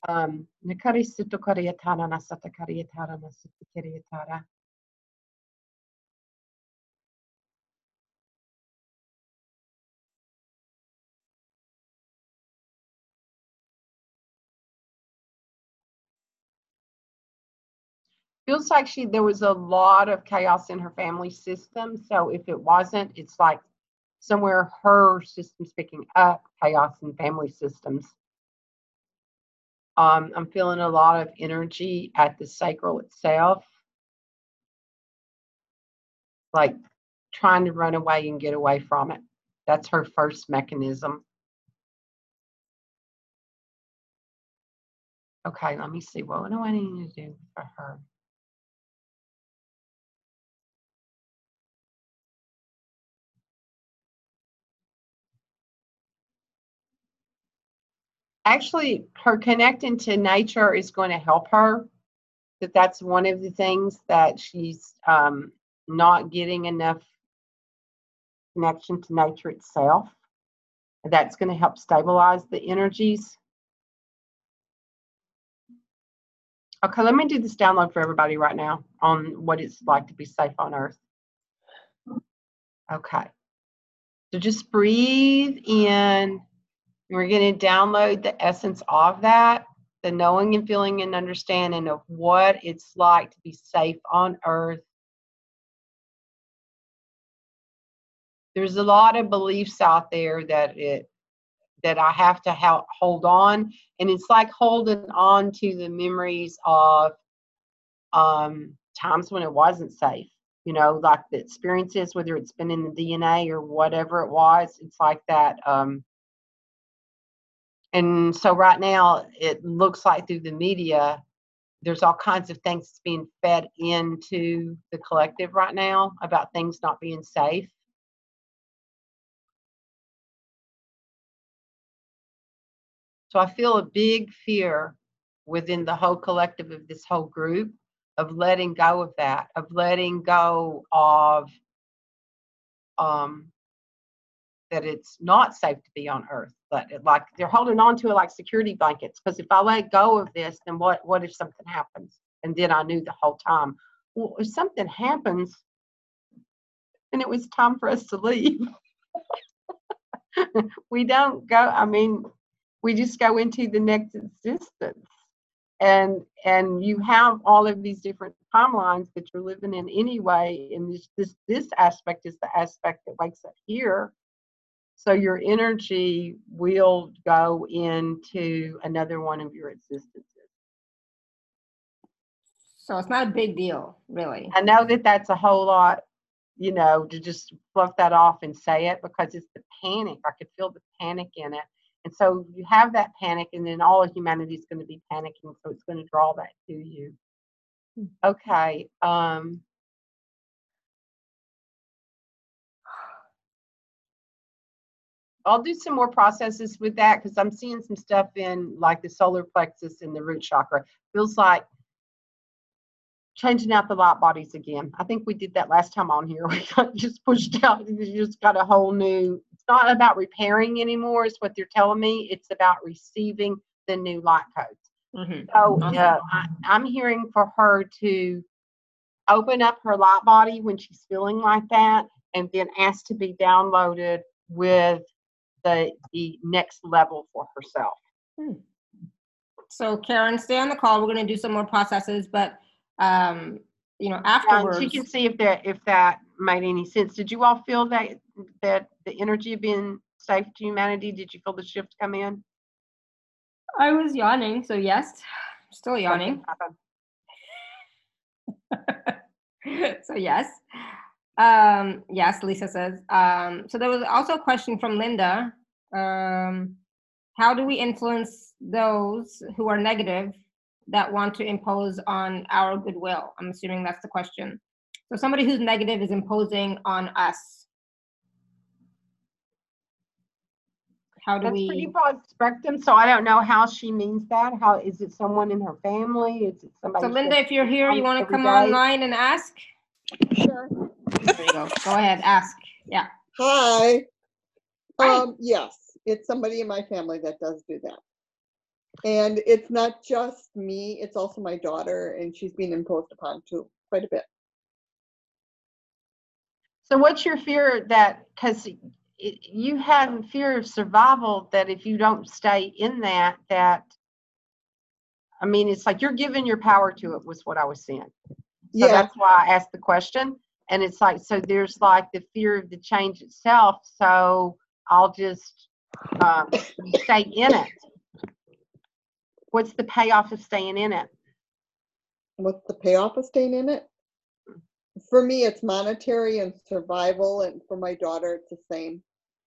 Feels like there was a lot of chaos in her family system. So if it wasn't, it's like somewhere her system's picking up chaos in family systems. I'm feeling a lot of energy at the sacral itself, like trying to run away and get away from it. That's her first mechanism. Okay, let me see. What do I need to do for her? Actually, her connecting to nature is going to help her. That's one of the things that she's not getting enough connection to nature itself. That's going to help stabilize the energies. Okay, let me do this download for everybody right now on what it's like to be safe on Earth. Okay. So just breathe in. We're going to download the essence of that, the knowing and feeling and understanding of what it's like to be safe on Earth. There's a lot of beliefs out there that I have to hold on, and it's like holding on to the memories of times when it wasn't safe. You know, like the experiences, whether it's been in the DNA or whatever it was. It's like that. And so right now, it looks like through the media, there's all kinds of things that's being fed into the collective right now about things not being safe. So I feel a big fear within the whole collective of this whole group of letting go of that, of letting go of that it's not safe to be on Earth. But like they're holding on to it like security blankets. Because if I let go of this, then what if something happens? And then I knew the whole time, well, if something happens, then it was time for us to leave. We don't go, I mean, we just go into the next existence. And you have all of these different timelines that you're living in anyway. And this aspect is the aspect that wakes up here. So your energy will go into another one of your existences. So it's not a big deal, really. I know that that's a whole lot, you know, to just fluff that off and say it, because it's the panic. I could feel the panic in it. And so you have that panic, and then all of humanity is going to be panicking. So it's going to draw that to you. Okay. I'll do some more processes with that, because I'm seeing some stuff in like the solar plexus and the root chakra. Feels like changing out the light bodies again. I think we did that last time on here. We got just pushed out. You just got a whole new, it's not about repairing anymore, is what they're telling me. It's about receiving the new light codes. Mm-hmm. So I'm hearing for her to open up her light body when she's feeling like that, and then ask to be downloaded with the next level for herself. So Karen, stay on the call. We're going to do some more processes, but you know, afterwards, she can see if that made any sense. Did you all feel that the energy of being safe to humanity? Did you feel the shift come in? I was yawning, so yes, still yawning. So yes. Yes, Lisa says. So there was also a question from Linda. How do we influence those who are negative that want to impose on our goodwill? I'm assuming that's the question. So somebody who's negative is imposing on us. How do That's pretty broad spectrum, so I don't know how she means that. How is it? Someone in her family? Is it somebody? So Linda, if you're here, you want to come online and ask? Sure. There you go. Go ahead, ask. Yeah. Hi. Yes, it's somebody in my family that does do that. And it's not just me, it's also my daughter, and she's being imposed upon too, quite a bit. So what's your fear that, because you have fear of survival, that if you don't stay in that, I mean, it's like you're giving your power to it, was what I was saying. So yeah. That's why I asked the question. And it's like, so there's like the fear of the change itself. So I'll just stay in it. What's the payoff of staying in it? What's the payoff of staying in it? For me, it's monetary and survival, and for my daughter, it's the same.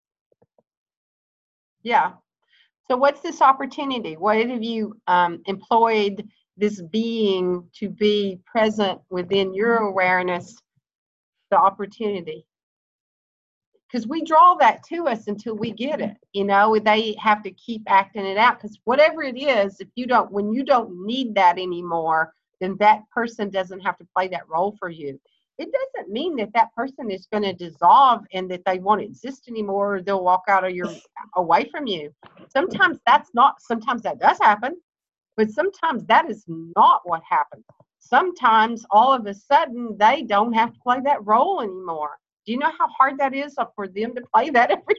Yeah. So what's this opportunity? What have you employed this being to be present within your awareness, the opportunity? Because we draw that to us until we get it. They have to keep acting it out, because whatever it is, when you don't need that anymore, then that person doesn't have to play that role for you. It doesn't mean that that person is going to dissolve and that they won't exist anymore, or they'll walk away from you. Sometimes that does happen, but sometimes that is not what happens. Sometimes all of a sudden they don't have to play that role anymore. Do you know how hard that is for them to play that every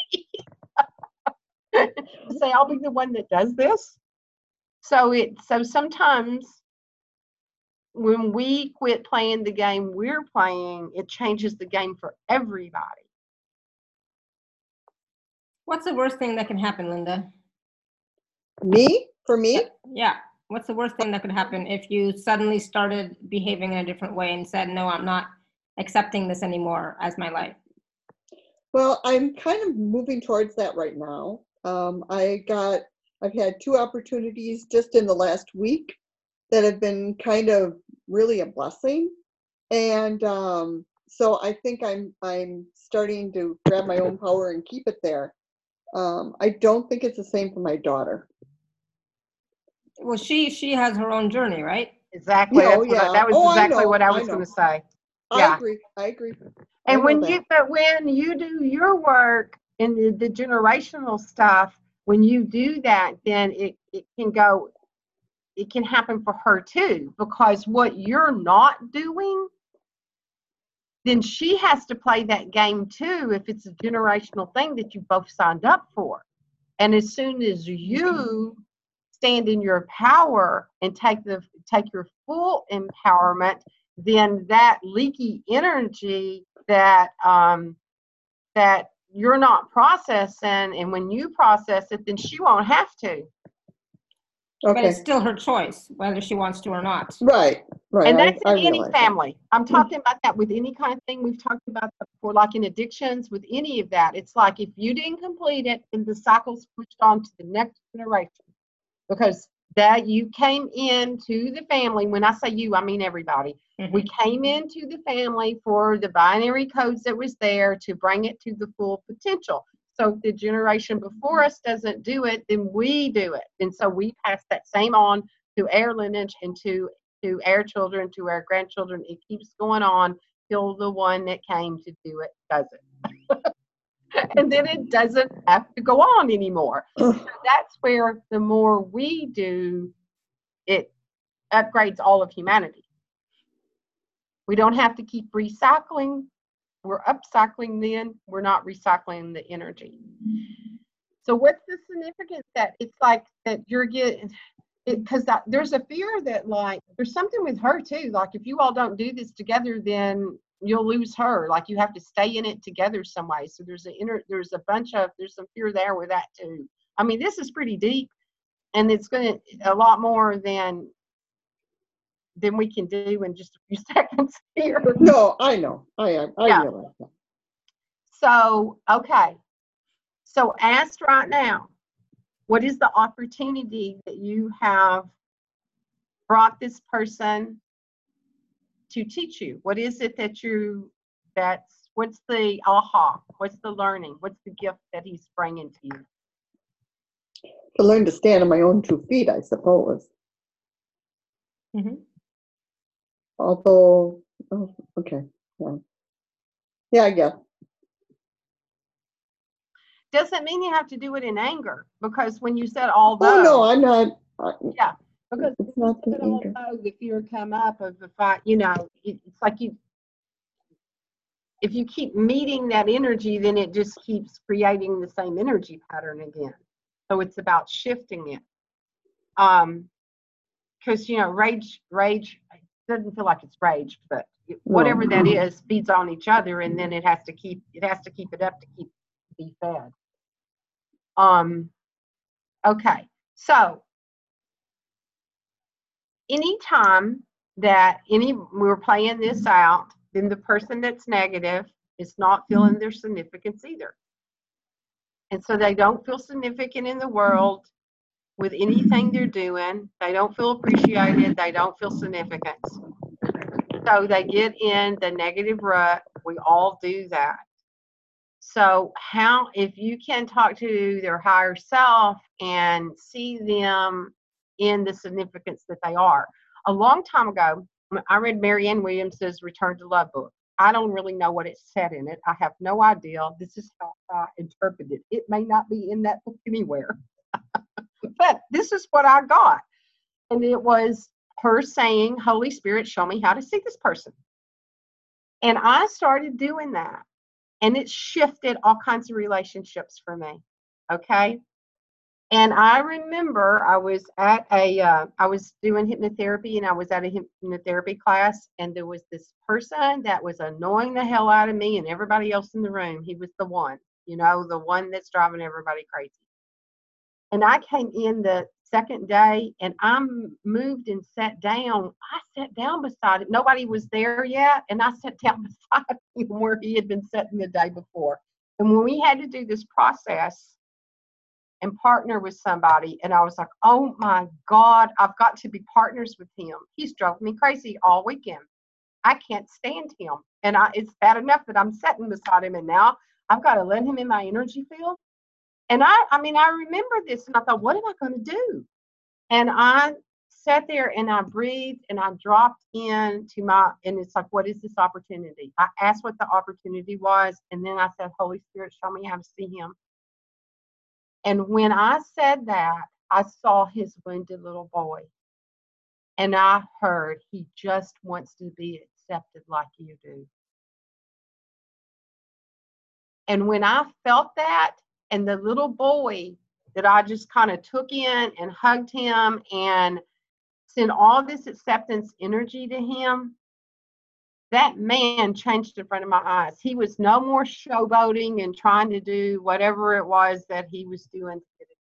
day? Say, I'll be the one that does this. So sometimes when we quit playing the game we're playing, it changes the game for everybody. What's the worst thing that can happen, Linda? For me? Yeah. What's the worst thing that could happen if you suddenly started behaving in a different way and said, no, I'm not accepting this anymore as my life? Well, I'm kind of moving towards that right now. I've had 2 opportunities just in the last week that have been kind of really a blessing. And so I think I'm starting to grab my own power and keep it there. I don't think it's the same for my daughter. Well, she has her own journey, right? Exactly. That was exactly what I was going to say. Yeah. I agree. And when you do your work in the generational stuff, when you do that, then it can happen for her too, because what you're not doing, then she has to play that game too if it's a generational thing that you both signed up for. And as soon as you stand in your power and take your full empowerment, then that leaky energy that you're not processing, and when you process it, then she won't have to. Okay. But it's still her choice whether she wants to or not. Right. And that's in any family. I'm talking about that with any kind of thing. We've talked about that before, like in addictions, with any of that. It's like if you didn't complete it, then the cycle's pushed on to the next generation. Because that you came into the family, when I say you, I mean everybody. Mm-hmm. We came into the family for the binary codes that was there to bring it to the full potential. So if the generation before us doesn't do it, then we do it. And so we pass that same on to our lineage and to our children, to our grandchildren. It keeps going on till the one that came to do it does it. And then it doesn't have to go on anymore. So that's where the more we do, it upgrades all of humanity. We don't have to keep recycling. We're upcycling then. We're not recycling the energy. So what's the significance that it's like that you're getting, because there's a fear that like, there's something with her too. Like if you all don't do this together, then you'll lose her. Like you have to stay in it together some way. So there's some fear there with that too. I mean, this is pretty deep, and it's going to a lot more than we can do in just a few seconds here. No, I know. I realize that. So, okay. So ask right now, what is the opportunity that you have brought this person to teach you? What is it what's the aha? What's the learning? What's the gift that he's bringing to you? To learn to stand on my own 2 feet, I suppose. Mm-hmm. Although, okay. Yeah, I guess. Doesn't mean you have to do it in anger, because when you said although. Oh, no, I'm not. Yeah, because it's not the anger. Although the fear come up of the fight, it's like if you keep meeting that energy, then it just keeps creating the same energy pattern again. So it's about shifting it. Because, rage doesn't feel like it's rage, but whatever that is feeds on each other, and then it has to keep it up to be fed. Okay, so anytime that we were playing this out, then the person that's negative is not feeling their significance either. And so they don't feel significant in the world with anything they're doing. They don't feel appreciated. They don't feel significance. So they get in the negative rut. We all do that. So if you can talk to their higher self and see them in the significance that they are. A long time ago, I read Marianne Williams's Return to Love book. I don't really know what it said in it. I have no idea. This is how I interpret it. It may not be in that book anywhere. But this is what I got. And it was her saying, Holy Spirit, show me how to see this person. And I started doing that. And it shifted all kinds of relationships for me. Okay. And I remember I was at I was doing hypnotherapy, and I was at a hypnotherapy class, and there was this person that was annoying the hell out of me and everybody else in the room. He was the one, the one that's driving everybody crazy. And I came in the second day, and I moved and sat down. I sat down beside it. Nobody was there yet, and I sat down beside him where he had been sitting the day before. And when we had to do this process and partner with somebody, and I was like, oh my God, I've got to be partners with him. He's drove me crazy all weekend. I can't stand him. And it's bad enough that I'm sitting beside him, and now I've got to let him in my energy field. And I remember this, and I thought, what am I going to do? And I sat there and I breathed and I dropped into and it's like, what is this opportunity? I asked what the opportunity was, and then I said, Holy Spirit, show me how to see him. And when I said that, I saw his wounded little boy. And I heard, he just wants to be accepted like you do. And when I felt that, and the little boy that I just kind of took in and hugged him and sent all this acceptance energy to him, that man changed in front of my eyes. He was no more showboating and trying to do whatever it was that he was doing.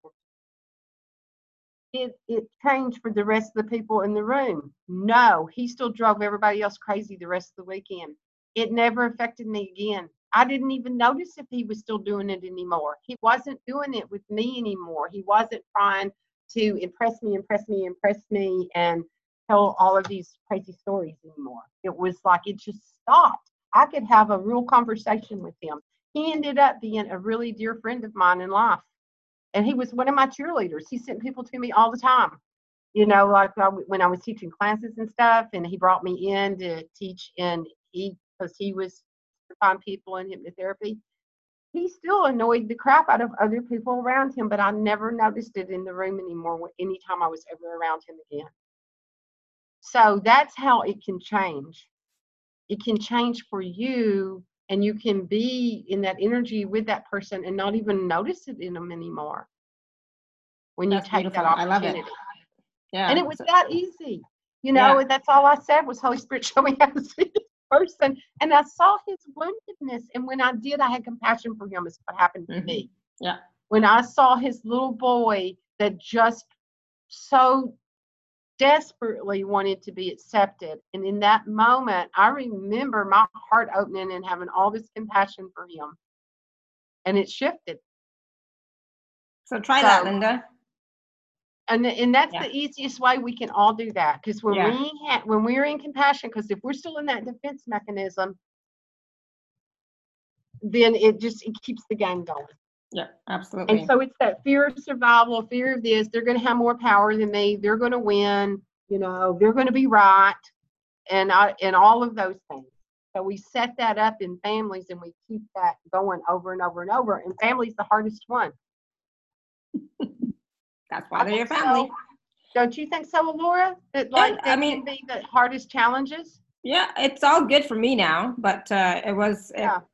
It changed for the rest of the people in the room. No, he still drove everybody else crazy the rest of the weekend. It never affected me again. I didn't even notice if he was still doing it anymore. He wasn't doing it with me anymore. He wasn't trying to impress me, and tell all of these crazy stories anymore. It was like it just stopped. I could have a real conversation with him. He ended up being a really dear friend of mine in life. And he was one of my cheerleaders. He sent people to me all the time. Like when I was teaching classes and stuff, and he brought me in to teach because he was to find people in hypnotherapy. He still annoyed the crap out of other people around him, but I never noticed it in the room anymore anytime I was ever around him again. So that's how it can change. It can change for you, and you can be in that energy with that person and not even notice it in them anymore when you take that opportunity. I love it. Yeah. And it was that easy. And that's all I said was, Holy Spirit, show me how to see this person. And I saw his woundedness. And when I did, I had compassion for him. Is what happened to me. Yeah. When I saw his little boy that just so desperately wanted to be accepted. And in that moment, I remember my heart opening and having all this compassion for him. And it shifted. So try that, Linda. And that's the easiest way we can all do that. Because when we're in compassion, because if we're still in that defense mechanism, then it keeps the game going. Yeah, absolutely. And so it's that fear of survival, fear of this. They're going to have more power than me. They're going to win. They're going to be right, and all of those things. So we set that up in families, and we keep that going over and over and over. And family's the hardest one. That's why they're your family. So. Don't you think so, Laura? That can be the hardest challenges. Yeah, it's all good for me now, but it was.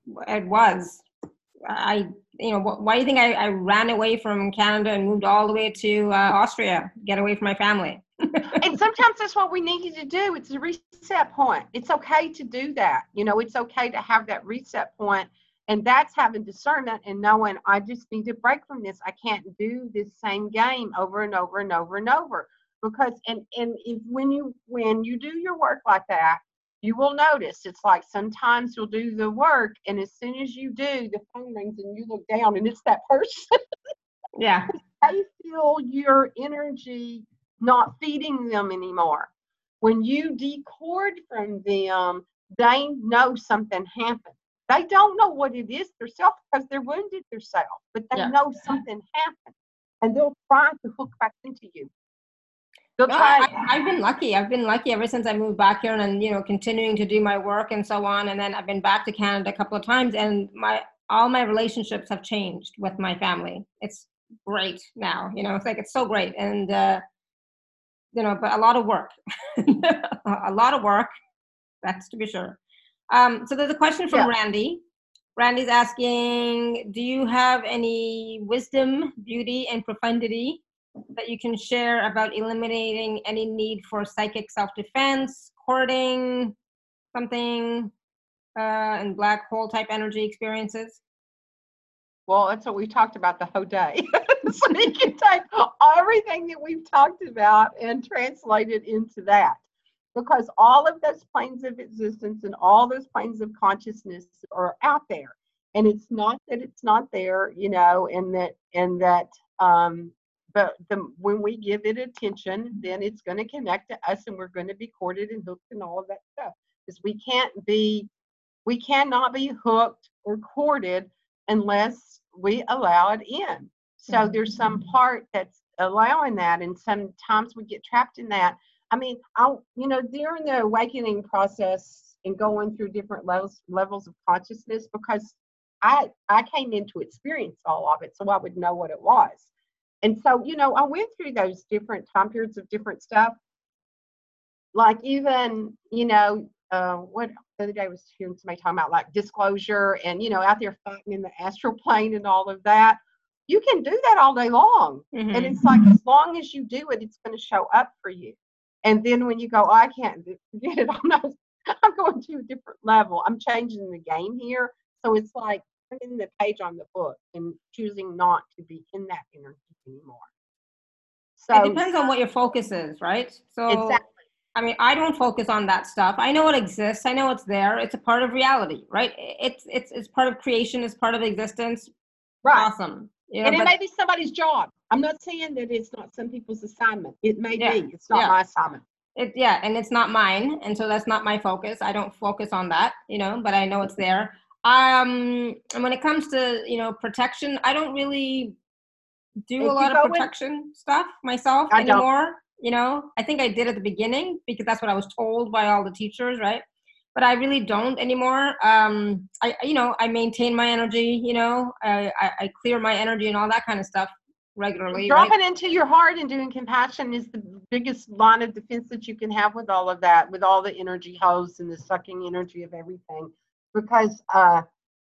Why do you think I ran away from Canada and moved all the way to Austria, get away from my family? And sometimes that's what we need to do. It's a reset point. It's okay to do that. It's okay to have that reset point. And that's having discernment and knowing I just need to break from this. I can't do this same game over and over and over and over. because and if when you do your work like that, you will notice it's like sometimes you'll do the work, and as soon as you do, the phone rings and you look down and it's that person. Yeah. They feel your energy not feeding them anymore. When you decord from them, they know something happened. They don't know what it is themselves because they're wounded themselves, but they Yeah. know something happened, and they'll try to hook back into you. They'll No, try. I've been lucky. I've been lucky ever since I moved back here, and continuing to do my work and so on. And then I've been back to Canada a couple of times, and all my relationships have changed with my family. It's great now. It's like it's so great, and but a lot of work, a lot of work. That's to be sure. So there's a question from Yeah. Randy. Randy's asking, do you have any wisdom, beauty, and profundity that you can share about eliminating any need for psychic self-defense, courting, something, and black hole type energy experiences? Well, that's what we talked about the whole day. So you can take everything that we've talked about and translate it into that. Because all of those planes of existence and all those planes of consciousness are out there. And it's not that it's not there, but when we give it attention, then it's going to connect to us, and we're going to be courted and hooked and all of that stuff. Because we cannot be hooked or courted unless we allow it in. So there's some part that's allowing that, and sometimes we get trapped in that. I mean, during the awakening process and going through different levels of consciousness, because I came in to experience all of it, so I would know what it was. And so, I went through those different time periods of different stuff. Like even, what the other day I was hearing somebody talking about like disclosure and, out there fighting in the astral plane and all of that. You can do that all day long. Mm-hmm. And it's like, as long as you do it, it's going to show up for you. And then when you go, I can't forget it, I'm going to a different level. I'm changing the game here. So it's like turning the page on the book and choosing not to be in that energy anymore. So it depends on what your focus is, right? So exactly. I mean, I don't focus on that stuff. I know it exists. I know it's there. It's a part of reality, right? It's part of creation. It's part of existence. Right. Awesome. And it may be somebody's job. I'm not saying that it's not some people's assignment. It may be. It's not my assignment. And it's not mine. And so that's not my focus. I don't focus on that, but I know it's there. And when it comes to, protection, I don't really do a lot of protection stuff myself anymore. I think I did at the beginning because that's what I was told by all the teachers, right? But I really don't anymore. I maintain my energy, I clear my energy and all that kind of stuff regularly. Dropping into your heart and doing compassion is the biggest line of defense that you can have with all of that, with all the energy hose and the sucking energy of everything. Because I'm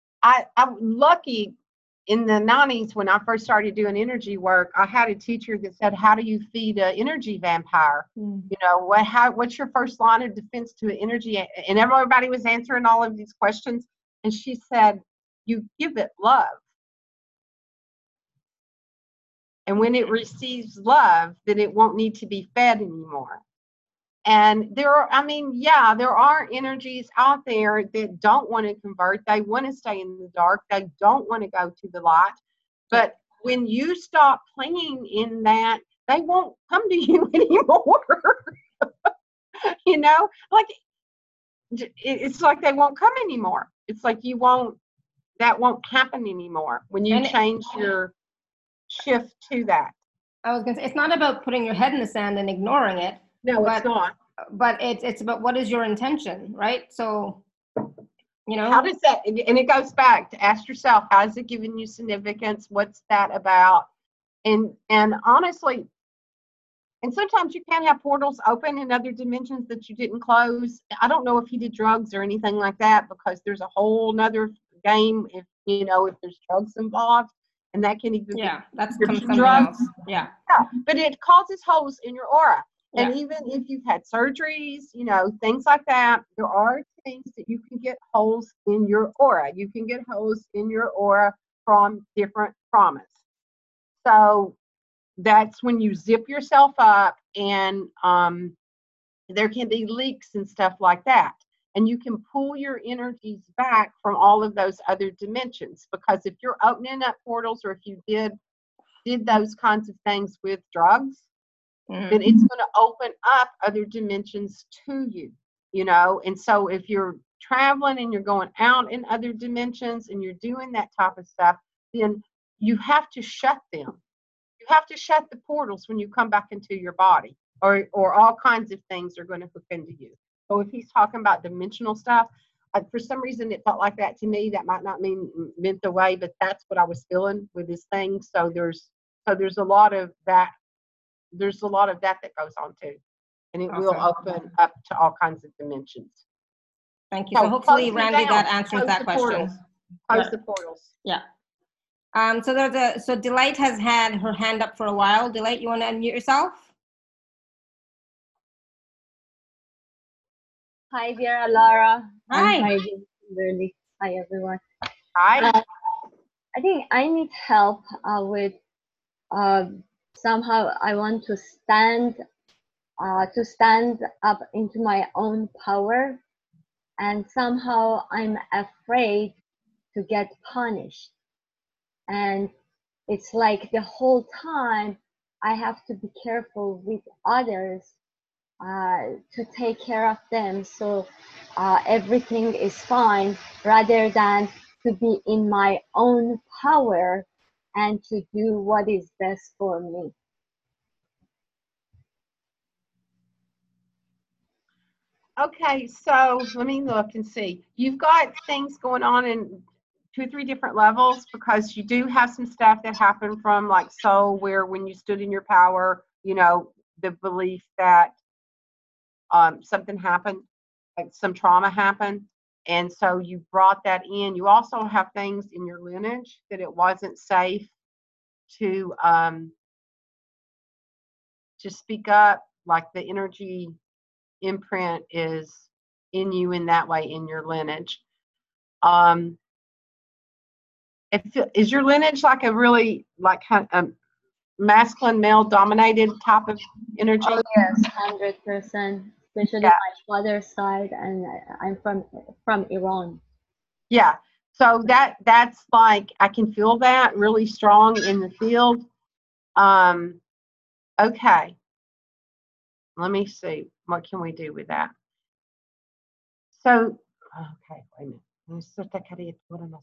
lucky. In the 90s, when I first started doing energy work, I had a teacher that said, how do you feed an energy vampire? What's your first line of defense to an energy? And everybody was answering all of these questions. And she said, you give it love. And when it receives love, then it won't need to be fed anymore. And there are energies out there that don't want to convert. They want to stay in the dark. They don't want to go to the light. But when you stop playing in that, they won't come to you anymore. Like it's like they won't come anymore. It's like that won't happen anymore when you change your shift to that. I was going to say, it's not about putting your head in the sand and ignoring it. No, it's not. But it's about what is your intention, right? So, how does that, and it goes back to ask yourself, how is it giving you significance? What's that about? And honestly, and sometimes you can have portals open in other dimensions that you didn't close. I don't know if he did drugs or anything like that, because there's a whole nother game if there's drugs involved. And that can even be that's drugs. Else. Yeah, but it causes holes in your aura. And even if you've had surgeries, things like that, there are things that you can get holes in your aura. You can get holes in your aura from different traumas. So that's when you zip yourself up, and there can be leaks and stuff like that. And you can pull your energies back from all of those other dimensions, because if you're opening up portals, or if you did those kinds of things with drugs, then it's going to open up other dimensions to you, you know. And so if you're traveling and you're going out in other dimensions and you're doing that type of stuff, then you have to shut them. You have to shut the portals when you come back into your body, or all kinds of things are going to hook into you. So if he's talking about dimensional stuff, for some reason it felt like that to me. That might not meant the way, but that's what I was feeling with this thing. So there's a lot of that. There's a lot of that goes on too, and it will open up to all kinds of dimensions. Thank you. So hopefully, Randy, that answers that question. Close the portals. Yeah. So Delight has had her hand up for a while. Delight, you want to unmute yourself? Hi, dear Laura. Hi. Hi, Kimberly. Hi, everyone. Hi. I think I need help with somehow I want to stand up into my own power, and somehow I'm afraid to get punished. And it's like the whole time I have to be careful with others to take care of them, so everything is fine, rather than to be in my own power and to do what is best for me. Okay, so let me look and see. You've got things going on in 2 or 3 different levels, because you do have some stuff that happened from like soul, where when you stood in your power, you know, the belief that something happened, like some trauma happened, and so you brought that in. You also have things in your lineage that it wasn't safe to speak up, like the energy imprint is in you in that way, in your lineage. Is your lineage like a really like kind of masculine, male dominated type of energy? Oh yes, 100%. Especially my father's side, and I'm from Iran. Yeah. So that's like, I can feel that really strong in the field. Okay. Let me see. What can we do with that? So, okay, wait a minute.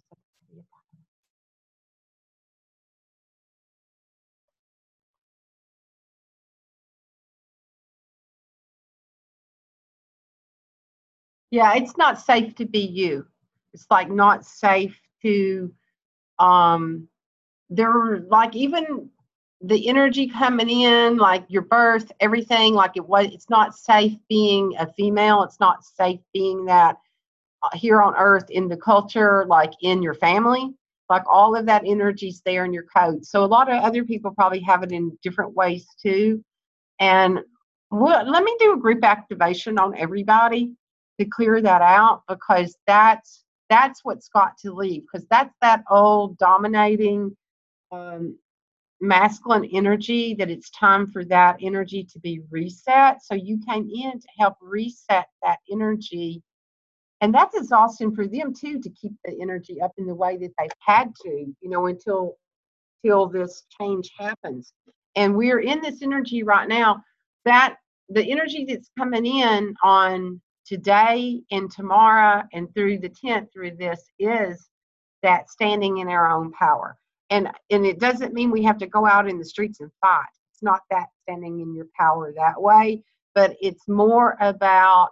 Yeah, it's not safe to be you. It's like not safe to, there, like even the energy coming in, like your birth, everything, like it's not safe being a female. It's not safe being that here on earth, in the culture, like in your family, like all of that energy's there in your code. So a lot of other people probably have it in different ways too. And let me do a group activation on everybody to clear that out, because that's what's got to leave, because that's that old dominating masculine energy, that it's time for that energy to be reset. So you came in to help reset that energy, and that's exhausting for them too, to keep the energy up in the way that they've had to, you know, until this change happens. And we're in this energy right now, that the energy that's coming in on today and tomorrow and through the 10th, through this, is that standing in our own power. And it doesn't mean we have to go out in the streets and fight. It's not that standing in your power that way, but it's more about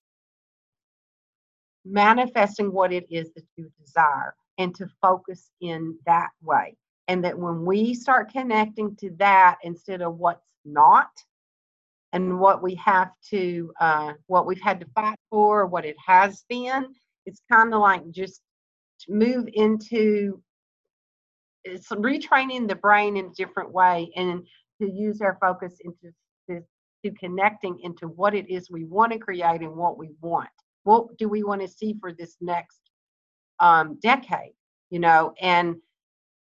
manifesting what it is that you desire, and to focus in that way. And that when we start connecting to that instead of what's not, and what we have to, what we've had to fight for, what it has been, it's kind of like just move into, it's retraining the brain in a different way, and to use our focus into to connecting into what it is we want to create and what we want. What do we want to see for this next decade, you know? And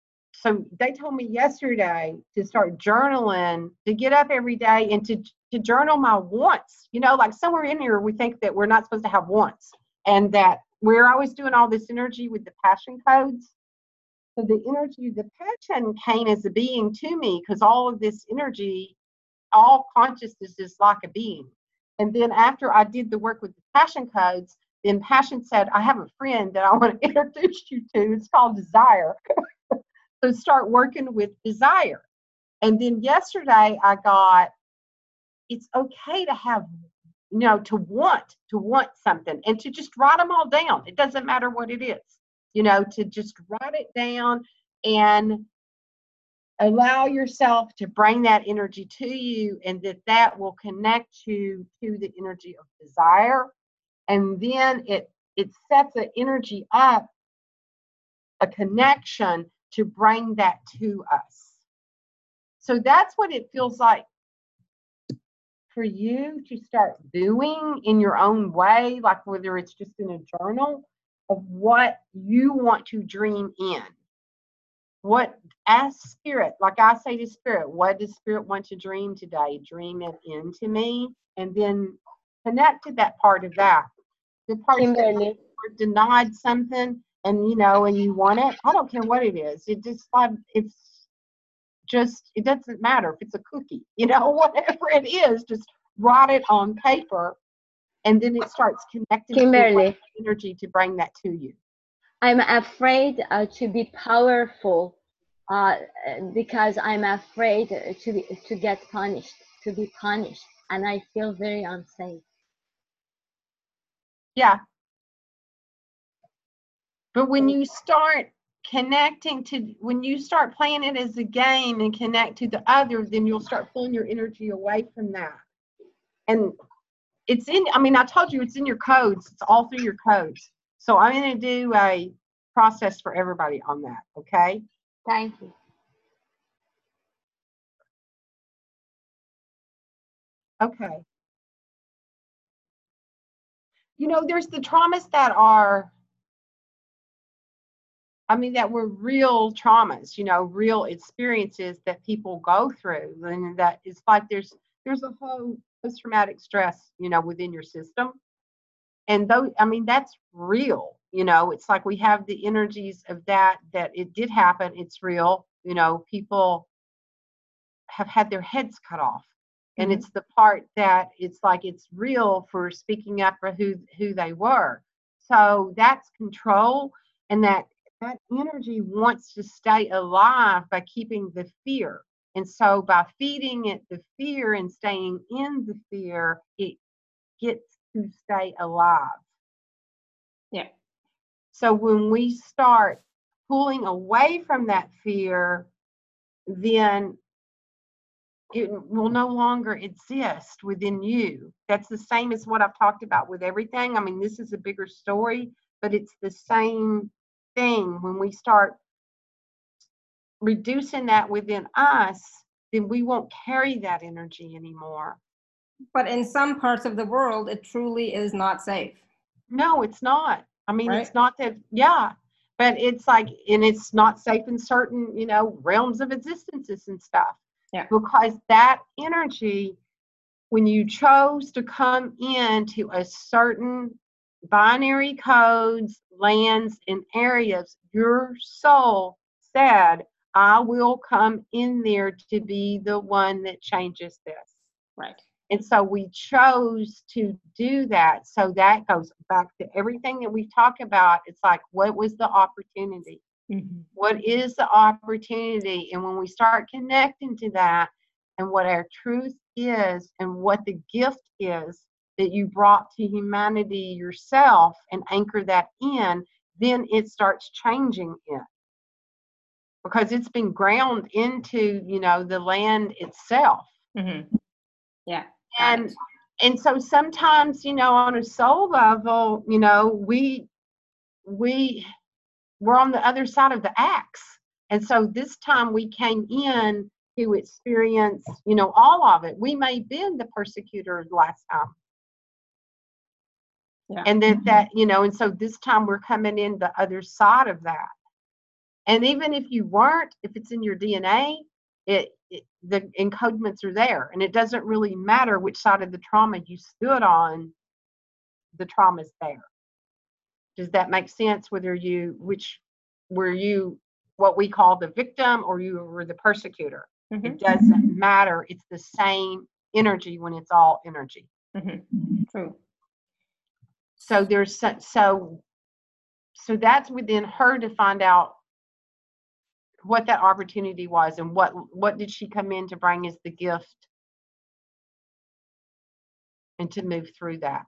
so they told me yesterday to start journaling, to get up every day and to journal my wants. You know, like somewhere in here, we think that we're not supposed to have wants and that we're always doing all this energy with the passion codes. So the energy, the passion came as a being to me because all of this energy, all consciousness is like a being. And then after I did the work with the passion codes, then passion said, I have a friend that I want to introduce you to. It's called Desire. So start working with desire. And then yesterday I got, it's okay to have, you know, to want something and to just write them all down. It doesn't matter what it is, you know, to just write it down and allow yourself to bring that energy to you, and that will connect you to the energy of desire. And then it sets an energy up, a connection to bring that to us. So that's what it feels like for you to start doing in your own way, like whether it's just in a journal of what you want to dream in. What, ask spirit, like I say to spirit, what does spirit want to dream today? Dream it into me, and then connect to that part of that. The parts that are denied something, and you know, and you want it. I don't care what it is. It just like it doesn't matter if it's a cookie, you know, whatever it is. Just write it on paper, and then it starts connecting to energy to bring that to you. I'm afraid to be powerful because I'm afraid to get punished, to be punished, and I feel very unsafe. Yeah. But when you start connecting to, when you start playing it as a game and connect to the other, then you'll start pulling your energy away from that. And it's in, I mean, I told you it's in your codes. It's all through your codes. So I'm going to do a process for everybody on that, okay? Thank you. Okay. You know, there's the traumas that are, I mean, that were real traumas, you know, real experiences that people go through. And that it's like there's a whole post-traumatic stress, you know, within your system. And though, I mean, that's real, you know, it's like we have the energies of that it did happen. It's real. You know, people have had their heads cut off. And it's the part that it's like it's real for speaking up for who they were. So that's control, and that energy wants to stay alive by keeping the fear. And so by feeding it the fear and staying in the fear, it gets to stay alive. Yeah. So when we start pulling away from that fear, then it will no longer exist within you. That's the same as what I've talked about with everything. I mean, this is a bigger story, but it's the same thing. When we start reducing that within us, then we won't carry that energy anymore. But in some parts of the world, it truly is not safe. No, it's not. I mean, right? It's not that, yeah, but it's like, and it's not safe in certain, you know, realms of existences and stuff. Yeah. Because that energy, when you chose to come into a certain binary codes, lands, and areas, your soul said, I will come in there to be the one that changes this. Right. And so we chose to do that. So that goes back to everything that we've talked about. It's like, what was the opportunity? Mm-hmm. What is the opportunity? And when we start connecting to that and what our truth is and what the gift is that you brought to humanity yourself and anchor that in, then it starts changing it. Because it's been ground into, you know, the land itself. Mm-hmm. Yeah. And so sometimes, you know, on a soul level, you know, we're on the other side of the axe. And so this time we came in to experience, you know, all of it. We may have been the persecutors last time. Yeah. And that, you know, and so this time we're coming in the other side of that. And even if you weren't, if it's in your DNA, the encodements are there, and it doesn't really matter which side of the trauma you stood on. The trauma's there. Does that make sense? Were you what we call the victim, or you were the persecutor? Mm-hmm. It doesn't matter. It's the same energy when it's all energy. Mm-hmm. True. So there's so that's within her to find out what that opportunity was, and what did she come in to bring as the gift, and to move through that.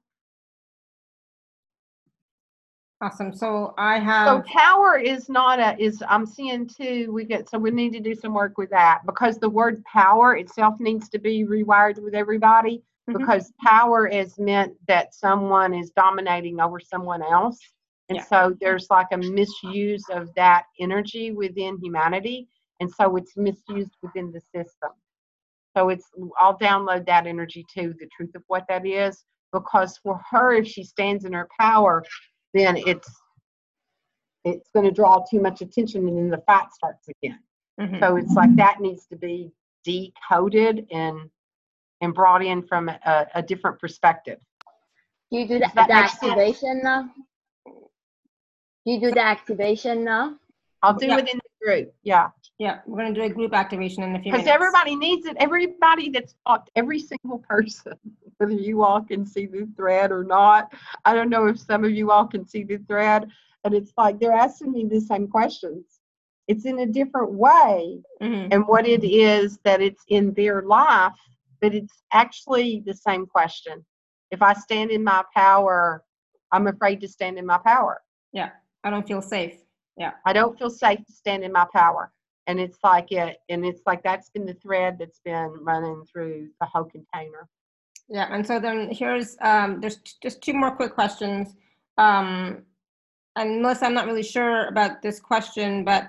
Awesome. So I have. So power is not I'm seeing too, we need to do some work with that, because the word power itself needs to be rewired with everybody, because power is meant that someone is dominating over someone else. And so there's like a misuse of that energy within humanity. And so it's misused within the system. So I'll download that energy too, the truth of what that is, because for her, if she stands in her power, then it's going to draw too much attention, and then the fight starts again. Mm-hmm. So it's like that needs to be decoded and brought in from a different perspective. Do you do the activation now? Do you do the activation now? I'll do it in the group. Yeah. Yeah, we're going to do a group activation in a few minutes. Because everybody needs it. Everybody that's talked, every single person, whether you all can see the thread or not. I don't know if some of you all can see the thread. And it's like they're asking me the same questions. It's in a different way. Mm-hmm. And what it is that it's in their life, but it's actually the same question. If I stand in my power, I'm afraid to stand in my power. Yeah, I don't feel safe. Yeah, I don't feel safe to stand in my power. And it's like that's been the thread that's been running through the whole container. Yeah, and so then here's there's just two more quick questions. And Melissa, I'm not really sure about this question, but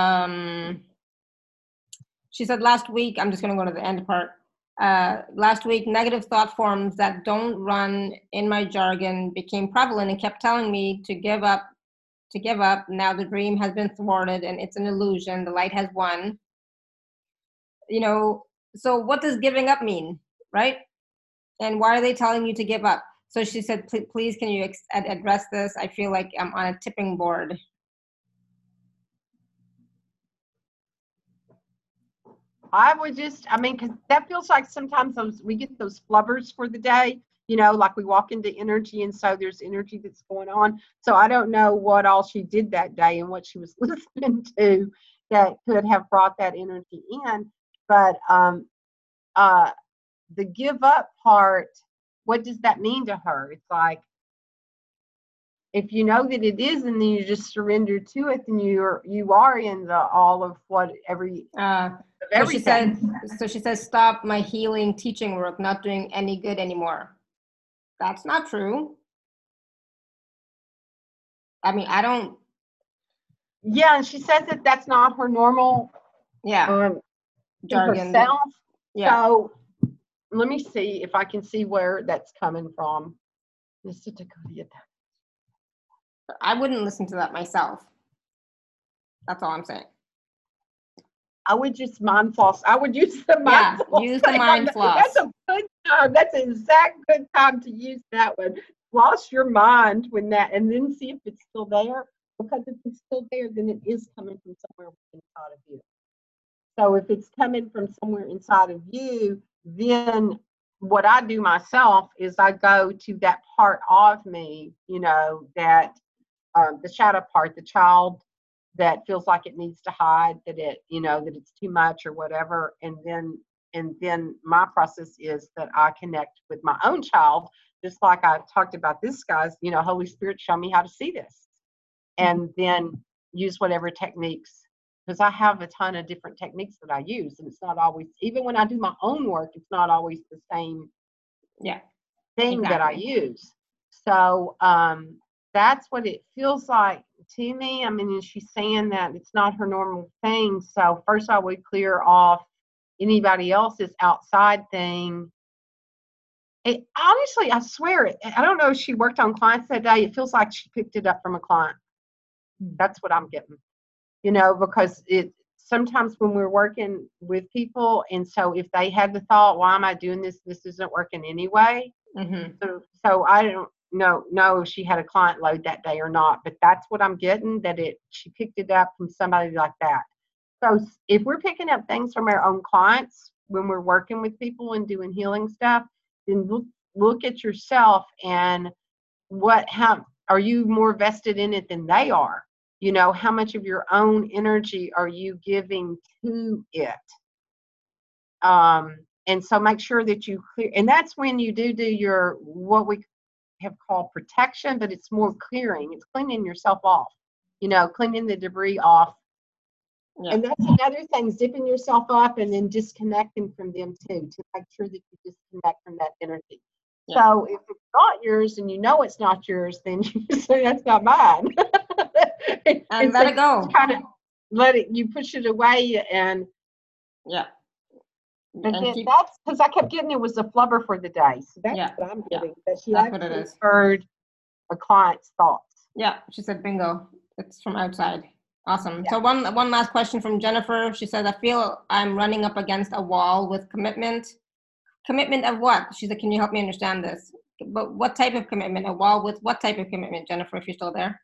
she said last week, I'm just going to go to the end part. Last week, negative thought forms that don't run in my jargon became prevalent and kept telling me to give up. Now the dream has been thwarted and it's an illusion. The light has won. So what does giving up mean, right? And why are they telling you to give up? So she said, please, can you address this? I feel like I'm on a tipping board. I would because that feels like sometimes we get those flubbers for the day, like we walk into energy, and so there's energy that's going on. So I don't know what all she did that day and what she was listening to that could have brought that energy in. But the give up part, what does that mean to her? It's like, if you know that it is, and then you just surrender to it, then you are in the all of what everything. So she says, stop my healing teaching work, not doing any good anymore. That's not true. I mean, I don't. Yeah, and she says that that's not her normal. Yeah. Jargon. Herself. Yeah. So let me see if I can see where that's coming from. I wouldn't listen to that myself. That's all I'm saying. I would just mind floss. I would use the mind floss. Use the mind floss. That's a good time. That's an exact good time to use that one. Floss your mind and then see if it's still there. Because if it's still there, then it is coming from somewhere inside of you. So if it's coming from somewhere inside of you, then what I do myself is I go to that part of me, that the shadow part, the child that feels like it needs to hide, that that it's too much or whatever. And then my process is that I connect with my own child, just like I talked about this guy's, Holy Spirit, show me how to see this. And then use whatever techniques, because I have a ton of different techniques that I use. And it's not always, even when I do my own work, it's not always the same thing that I use. So that's what it feels like to me. I mean, she's saying that it's not her normal thing. So first I would clear off anybody else's outside thing. Honestly, I swear it. I don't know if she worked on clients that day. It feels like she picked it up from a client. That's what I'm getting. you know, because sometimes when we're working with people, and so if they have the thought, why am I doing this? This isn't working anyway. Mm-hmm. So I don't know if she had a client load that day or not, but that's what I'm getting, that she picked it up from somebody like that. So if we're picking up things from our own clients when we're working with people and doing healing stuff, then look at yourself and how are you more vested in it than they are? You know, how much of your own energy are you giving to it? And so make sure that you clear, and that's when you do your, what we have called protection, but it's more clearing. It's cleaning yourself off, you know, cleaning the debris off. Yeah. And that's another thing, zipping yourself up and then disconnecting from them too, to make sure that you disconnect from that energy. Yeah. So if it's not yours and you know it's not yours, then you say, that's not mine. and let it go. Kind of you push it away and yeah. And that's because I kept getting it was a flubber for the day. So that's what I'm getting. That she actually heard a client's thoughts. Yeah, she said bingo. It's from outside. Awesome. Yeah. So one last question from Jennifer. She says, I feel I'm running up against a wall with commitment. Commitment of what? She said, can you help me understand this? But what type of commitment? A wall with what type of commitment, Jennifer, if you're still there?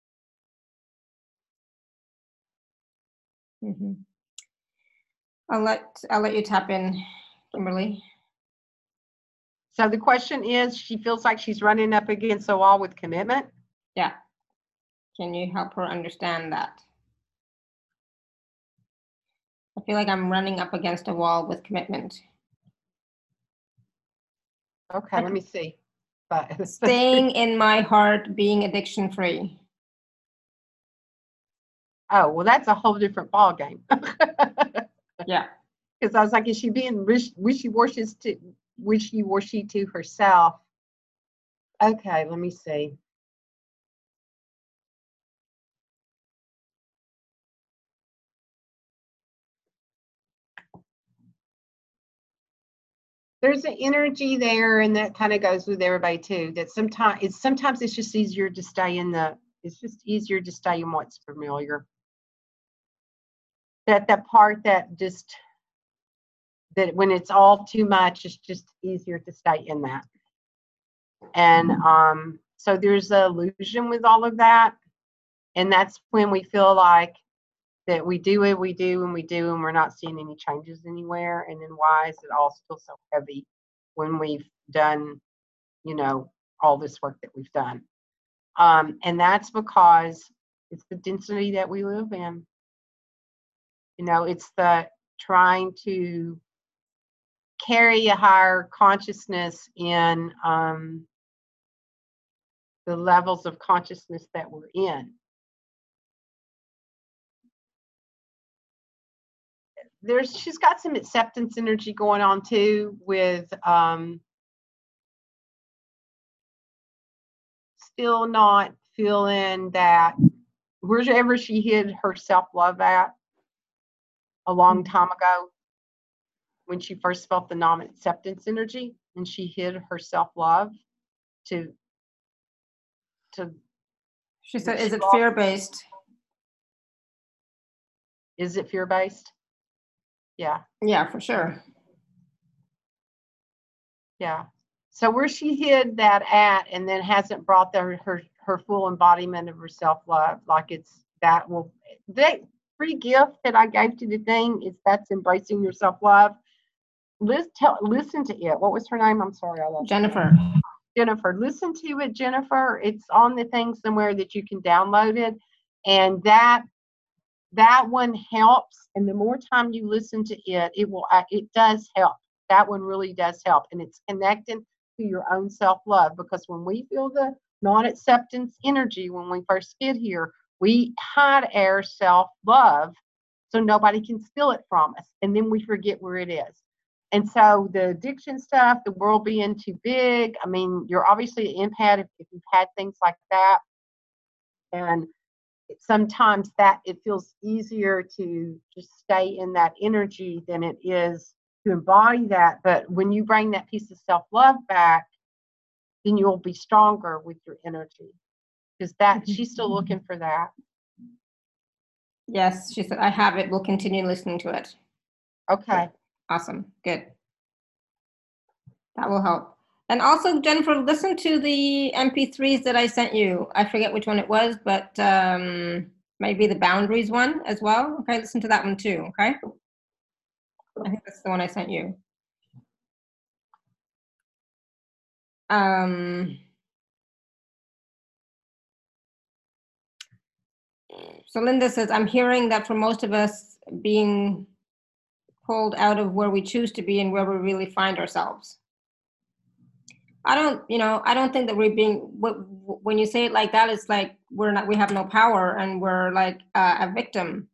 Mm-hmm. I'll let you tap in, Kimberly. So the question is, she feels like she's running up against a wall with commitment? Yeah. Can you help her understand that? I feel like I'm running up against a wall with commitment. Okay, let me see. Staying in my heart, being addiction free. Oh, well, that's a whole different ball game. Yeah. Because I was like, is she being wishy-washy to herself? Okay, let me see. There's an energy there, and that kind of goes with everybody too. That sometimes it's just easier to stay in what's familiar. That part that when it's all too much, it's just easier to stay in that. And so there's an illusion with all of that, and that's when we feel like that we do, and we're not seeing any changes anywhere. And then why is it all still so heavy when we've done, you know, all this work that we've done? And that's because it's the density that we live in. You know, it's the trying to carry a higher consciousness in the levels of consciousness that we're in. She's got some acceptance energy going on too, with still not feeling that wherever she hid her self-love at a long time ago, when she first felt the non-acceptance energy, and she hid her self-love to she said, is it fear-based? Is it fear-based? Yeah. Yeah, for sure. Yeah. So where she hid that at, and then hasn't brought her full embodiment of her self-love, like it's that free gift that I gave to the thing is that's embracing your self-love. Listen to it. What was her name? I'm sorry, I lost Jennifer. Jennifer. Listen to it, Jennifer. It's on the thing somewhere that you can download it, and that one helps. And the more time you listen to it, it does help. That one really does help, and it's connecting to your own self-love, because when we feel the non-acceptance energy when we first get here, we hide our self-love so nobody can steal it from us, and then we forget where it is. And so the addiction stuff, the world being too big, I mean, you're obviously an empath if you've had things like that, and sometimes that it feels easier to just stay in that energy than it is to embody that. But when you bring that piece of self-love back, then you'll be stronger with your energy, because she's still looking for that. Yes, she said, I have it. We'll continue listening to it. Okay. Awesome. Good. That will help. And also, Jennifer, listen to the MP3s that I sent you. I forget which one it was, but maybe the boundaries one as well. Okay, listen to that one too. Okay. I think that's the one I sent you. So Linda says, I'm hearing that for most of us, being pulled out of where we choose to be and where we really find ourselves. I don't think that we're being, when you say it like that, it's like we have no power and we're like a victim.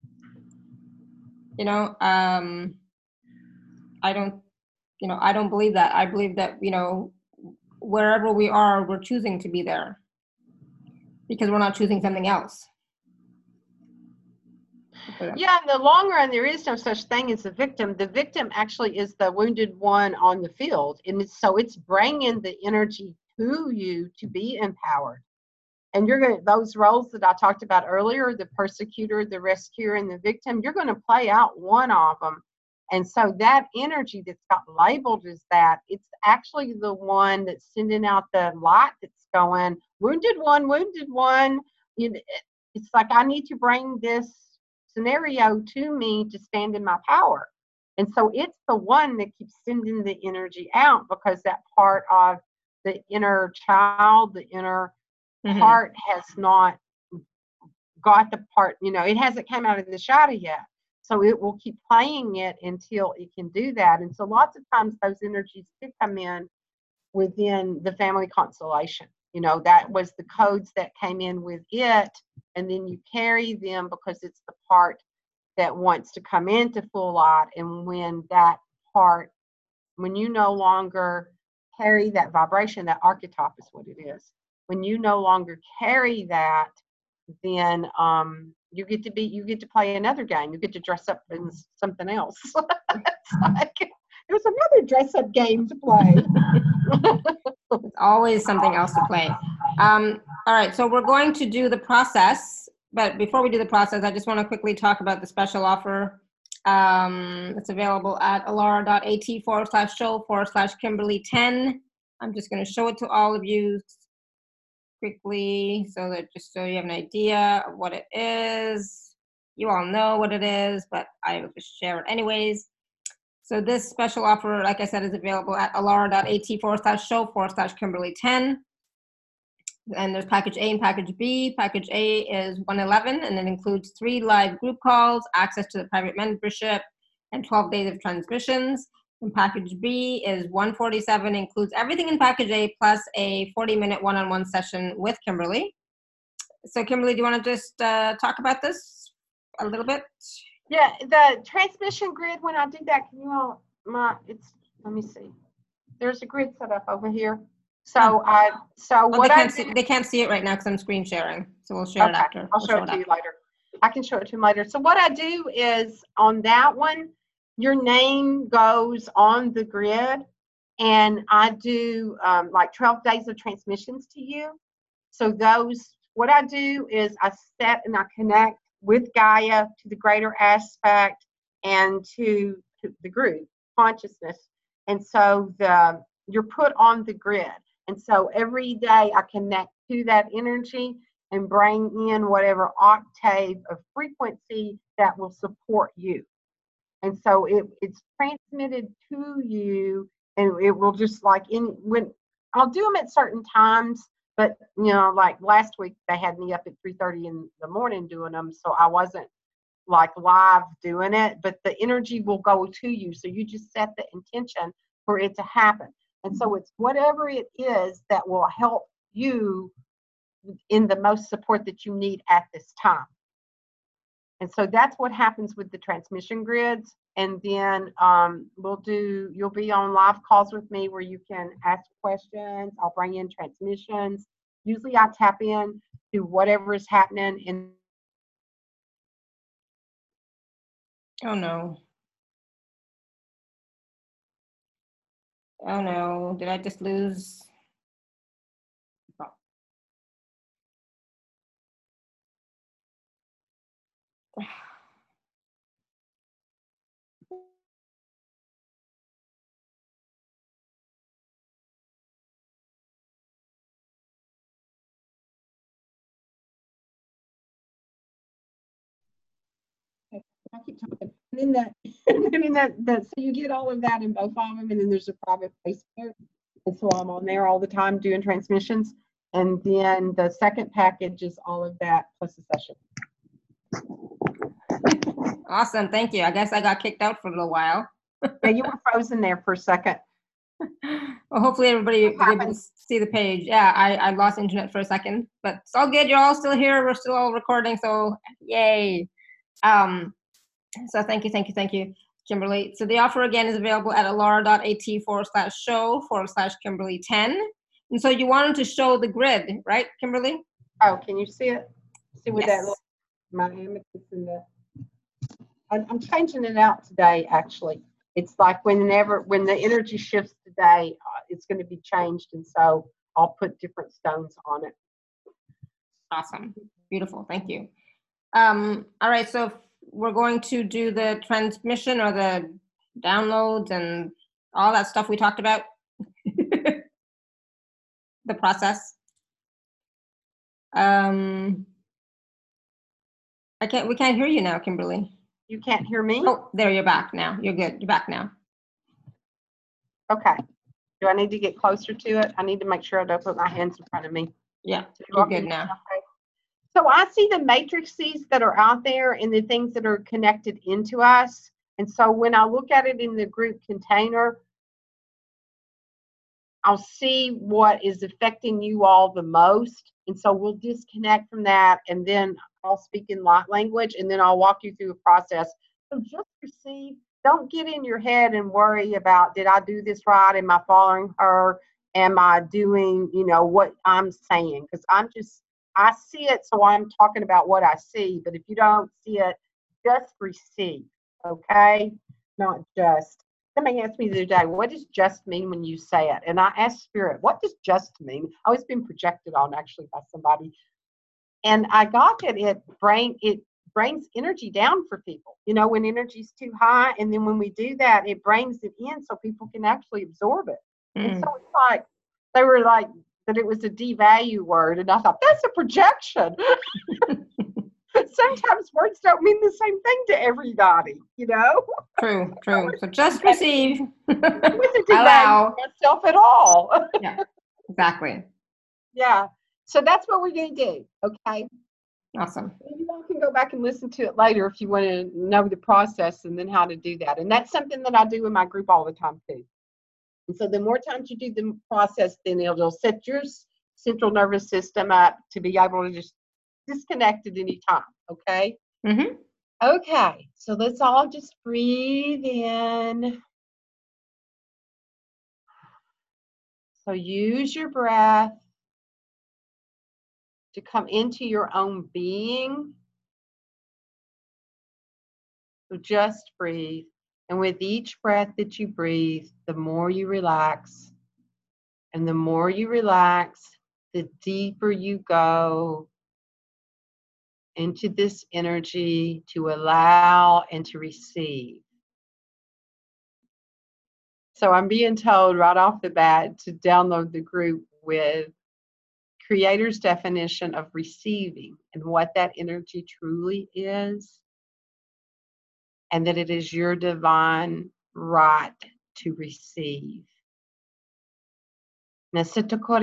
I don't believe that. I believe that, wherever we are, we're choosing to be there because we're not choosing something else. Yeah, in the long run, there is no such thing as a victim. The victim actually is the wounded one on the field. And it's bringing the energy to you to be empowered. And those roles that I talked about earlier, the persecutor, the rescuer, and the victim, you're going to play out one of them. And so that energy that's got labeled as that, it's actually the one that's sending out the light that's going, wounded one, wounded one. It's like, I need to bring this scenario to me to stand in my power. And so it's the one that keeps sending the energy out because that part of the inner child, the inner part has not got the part, it hasn't come out of the shadow yet. So it will keep playing it until it can do that. And so lots of times those energies do come in within the family constellation. That was the codes that came in with it. And then you carry them because it's the part that wants to come into full light. And when you no longer carry that vibration, that archetype is what it is. When you no longer carry that, then you get to play another game. You get to dress up in something else. It's like there's another dress up game to play. There's always something else to play. All right, so we're going to do the process, but before we do the process, I just want to quickly talk about the special offer. It's available at alara.at/show/Kimberly10. I'm just going to show it to all of you quickly so you have an idea of what it is. You all know what it is, but I will just share it anyways. So this special offer, like I said, is available at alara.at/show/Kimberly10. And there's package A and package B. Package A is 111, and it includes 3 live group calls, access to the private membership, and 12 days of transmissions. And package B is 147, includes everything in package A plus a 40-minute one-on-one session with Kimberly. So Kimberly, do you want to just talk about this a little bit? Yeah, the transmission grid, when I do that, can you all, let me see. There's a grid set up over here. So they can't see it right now because I'm screen sharing. So we'll share it after. I'll show it to you later. I can show it to you later. So what I do is on that one, your name goes on the grid, and I do like 12 days of transmissions to you. So what I do is I set and I connect with Gaia to the greater aspect and to the group consciousness. And so you're put on the grid. And so every day I connect to that energy and bring in whatever octave of frequency that will support you. And so it's transmitted to you, and it will just when I'll do them at certain times, but like last week they had me up at 3:30 in the morning doing them, so I wasn't like live doing it, but the energy will go to you. So you just set the intention for it to happen. And so it's whatever it is that will help you in the most support that you need at this time. And so that's what happens with the transmission grids. And then you'll be on live calls with me where you can ask questions. I'll bring in transmissions. Usually I tap in to whatever is happening in. Oh no. Oh no, did I just lose? I keep talking. And then that so you get all of that in both of them, and then there's a private Facebook, and so I'm on there all the time doing transmissions. And then the second package is all of that plus a session. Awesome, thank you. I guess I got kicked out for a little while. Yeah, you were frozen there for a second. Well, hopefully everybody was able to see the page. Yeah, I lost internet for a second, but it's all good. You're all still here. We're still all recording, so yay. So thank you, Kimberly. So the offer again is available at alara.at/show/Kimberly10. And so you wanted to show the grid, right, Kimberly? Oh, can you see it? See what Yes. that looks like? My amethyst in the. I'm changing it out today, actually. It's like when the energy shifts today, it's going to be changed. And so I'll put different stones on it. Awesome. Beautiful. Thank you. All right. So we're going to do the transmission or the downloads and all that stuff we talked about. The process. We can't hear you now, Kimberly. You can't hear me? Oh, there, you're back now. You're good. You're back now. Okay. Do I need to get closer to it? I need to make sure I don't put my hands in front of me. Yeah, you're good now. Okay. So I see the matrices that are out there and the things that are connected into us. And so when I look at it in the group container, I'll see what is affecting you all the most. And so we'll disconnect from that, and then I'll speak in light language, and then I'll walk you through a process. So just receive. Don't get in your head and worry about, did I do this right? Am I following her? Am I doing, what I'm saying? Because I see it, so I'm talking about what I see. But if you don't see it, just receive, okay? Not just. Somebody asked me the other day, what does just mean when you say it? And I asked Spirit, what does just mean? Oh, it's been projected on actually by somebody. And I got that it brings energy down for people. When energy's too high, and then when we do that, it brings it in so people can actually absorb it. And so it's like, they were like, that it was a devalue word. And I thought, that's a projection. Sometimes words don't mean the same thing to everybody, True. So just receive. Allow myself at all. Yeah, exactly. Yeah. So that's what we're going to do. Okay. Awesome. You all can go back and listen to it later if you want to know the process and then how to do that. And that's something that I do in my group all the time too. And so the more times you do the process, then it'll set your central nervous system up to be able to just disconnect at any time. Okay. Mm-hmm. Okay. So let's all just breathe in. So use your breath to come into your own being. So just breathe. And with each breath that you breathe, the more you relax. And the more you relax, the deeper you go into this energy to allow and to receive. So I'm being told right off the bat to download the group with Creator's definition of receiving and what that energy truly is, and that it is your divine right to receive. So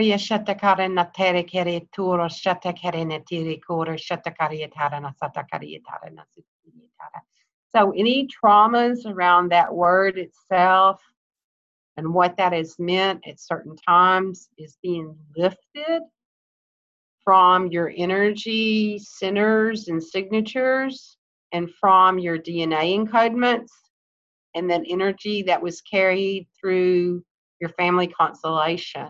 any traumas around that word itself and what that has meant at certain times is being lifted from your energy centers and signatures and from your DNA encodements and that energy that was carried through your family constellation.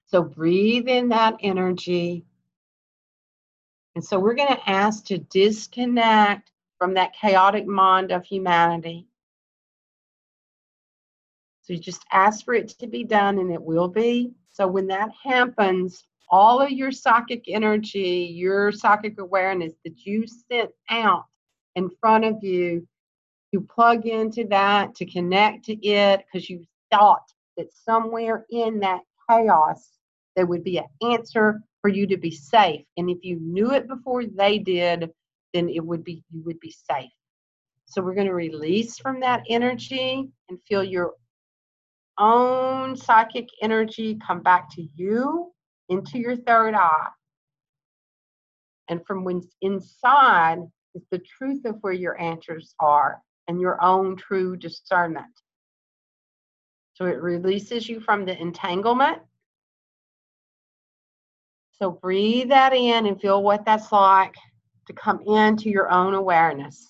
So breathe in that energy. And so we're going to ask to disconnect from that chaotic mind of humanity. So you just ask for it to be done, and it will be. So when that happens, all of your psychic energy, your psychic awareness that you sent out in front of you, you plug into that to connect to it, because you thought that somewhere in that chaos there would be an answer for you to be safe. And if you knew it before they did, then you would be safe. So we're going to release from that energy and feel your own psychic energy come back to you into your third eye. And from when inside is the truth of where your answers are and your own true discernment. So it releases you from the entanglement. So breathe that in and feel what that's like to come into your own awareness.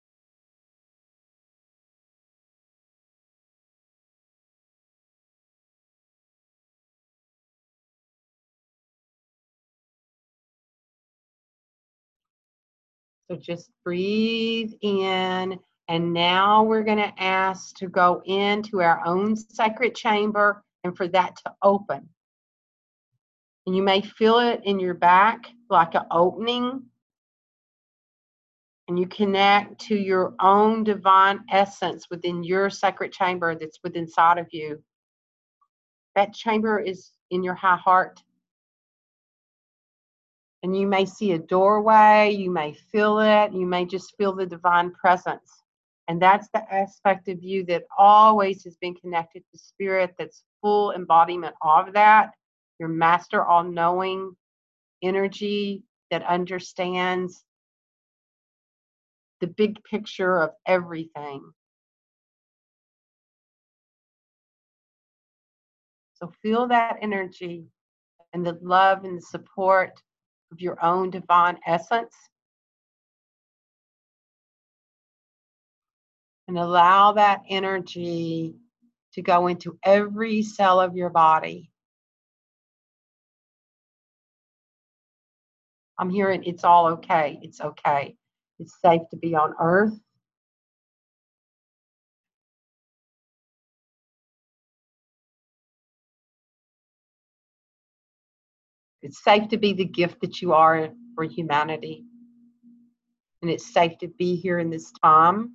So just breathe in, and now we're going to ask to go into our own sacred chamber and for that to open. And you may feel it in your back like an opening, and you connect to your own divine essence within your sacred chamber that's within inside of you. That chamber is in your high heart. And you may see a doorway, you may feel it, you may just feel the divine presence. And that's the aspect of you that always has been connected to spirit, that's full embodiment of that. Your master all-knowing energy that understands the big picture of everything. So feel that energy and the love and the support of your own divine essence. And allow that energy to go into every cell of your body. I'm hearing it's all okay. It's okay. It's safe to be on earth. It's safe to be the gift that you are for humanity. And it's safe to be here in this time.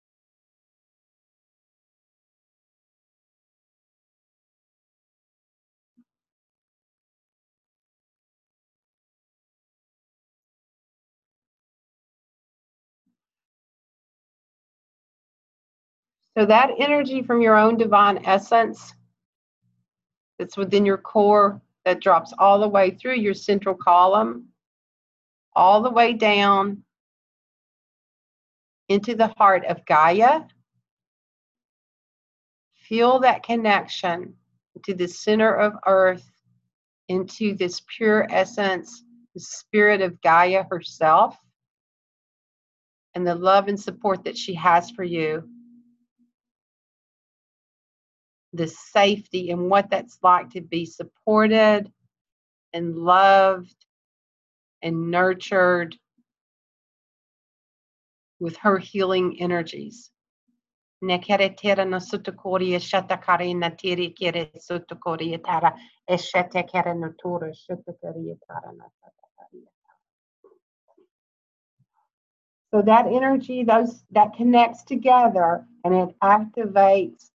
So that energy from your own divine essence that's within your core, that drops all the way through your central column, all the way down into the heart of Gaia. Feel that connection to the center of earth, into this pure essence, the spirit of Gaia herself, and the love and support that she has for you. The safety and what that's like to be supported and loved and nurtured with her healing energies. So that energy, that connects together, and it activates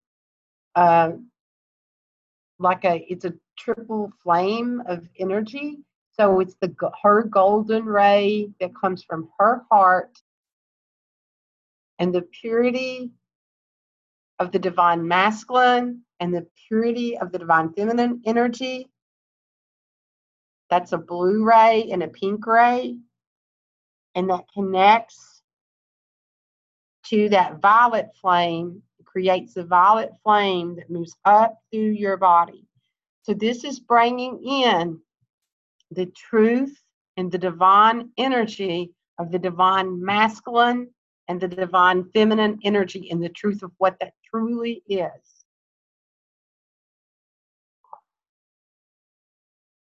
it's a triple flame of energy. So it's her golden ray that comes from her heart, and the purity of the divine masculine and the purity of the divine feminine energy. That's a blue ray and a pink ray, and that connects to that violet flame, creates a violet flame that moves up through your body. So this is bringing in the truth and the divine energy of the divine masculine and the divine feminine energy, and the truth of what that truly is.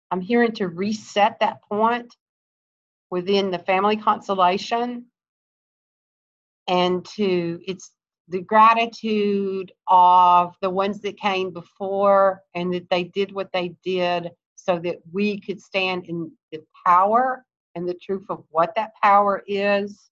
I'm hearing to reset that point within the family constellation, and it's the gratitude of the ones that came before and that they did what they did so that we could stand in the power and the truth of what that power is,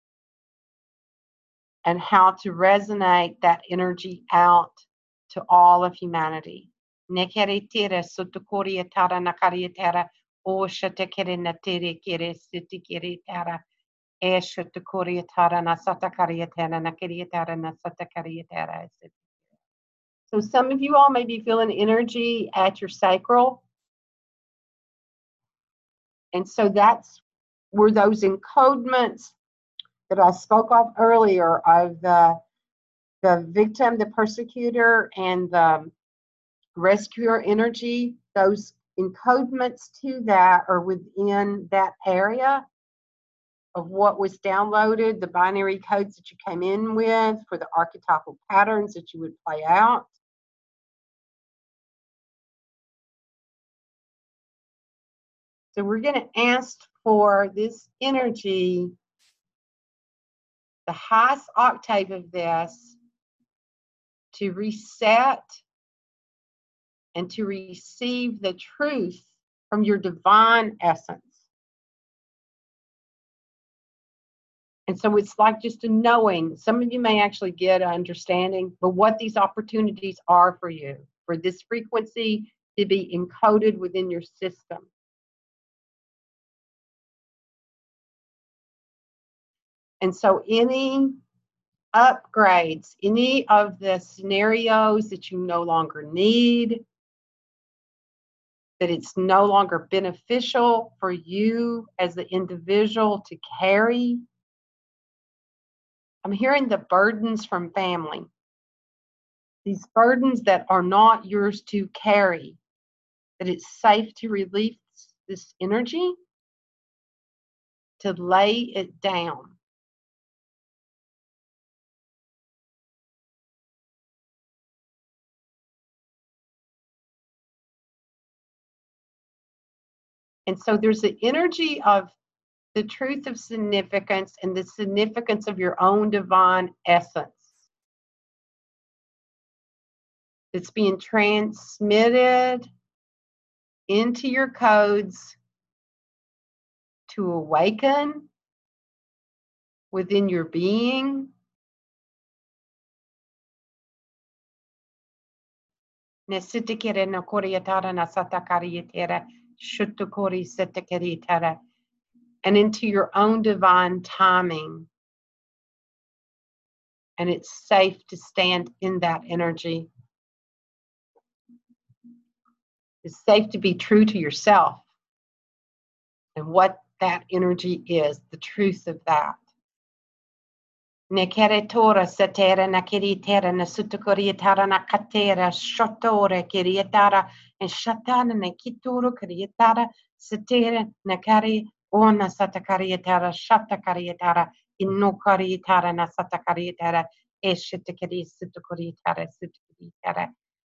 and how to resonate that energy out to all of humanity. Nekeritira sutukuria tara nakarietara o shatekere natere kere sitikere tara e shatukuria tara nasatakaria nakarietara nasatakaria. So some of you all may be feeling energy at your sacral. And so that's where those encodements that I spoke of earlier of the victim, the persecutor, and the rescuer energy, those encodements to that are within that area of what was downloaded, the binary codes that you came in with for the archetypal patterns that you would play out. So we're going to ask for this energy, the highest octave of this, to reset and to receive the truth from your divine essence. And so it's like just a knowing. Some of you may actually get an understanding, but what these opportunities are for you, for this frequency to be encoded within your system. And so any upgrades, any of the scenarios that you no longer need, that it's no longer beneficial for you as the individual to carry. I'm hearing the burdens from family. These burdens that are not yours to carry, that it's safe to release this energy, to lay it down. And so there's the energy of the truth of significance and the significance of your own divine essence. It's being transmitted into your codes to awaken within your being. And into your own divine timing. And it's safe to stand in that energy. It's safe to be true to yourself and what that energy is, the truth of that. Nekere tora setera nakiritera nasutukorietara nakatera shotore kirietara and shatana nekituru kirietara setera nakari ona satakarietara shatakarietara inukarietara nasatakarietara eshitakari sutukorietara sutukorietara.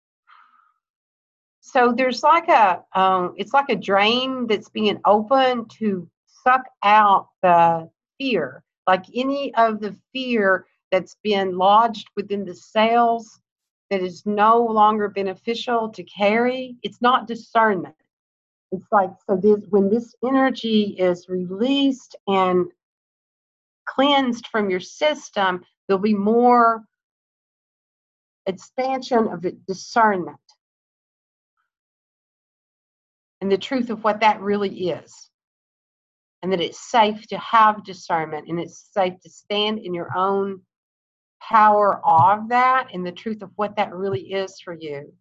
So there's like it's like a drain that's being opened to suck out the fear, like any of the fear that's been lodged within the cells that is no longer beneficial to carry. It's not discernment. It's like, so when this energy is released and cleansed from your system, there'll be more expansion of discernment. And the truth of what that really is. And that it's safe to have discernment and it's safe to stand in your own power of that and the truth of what that really is for you.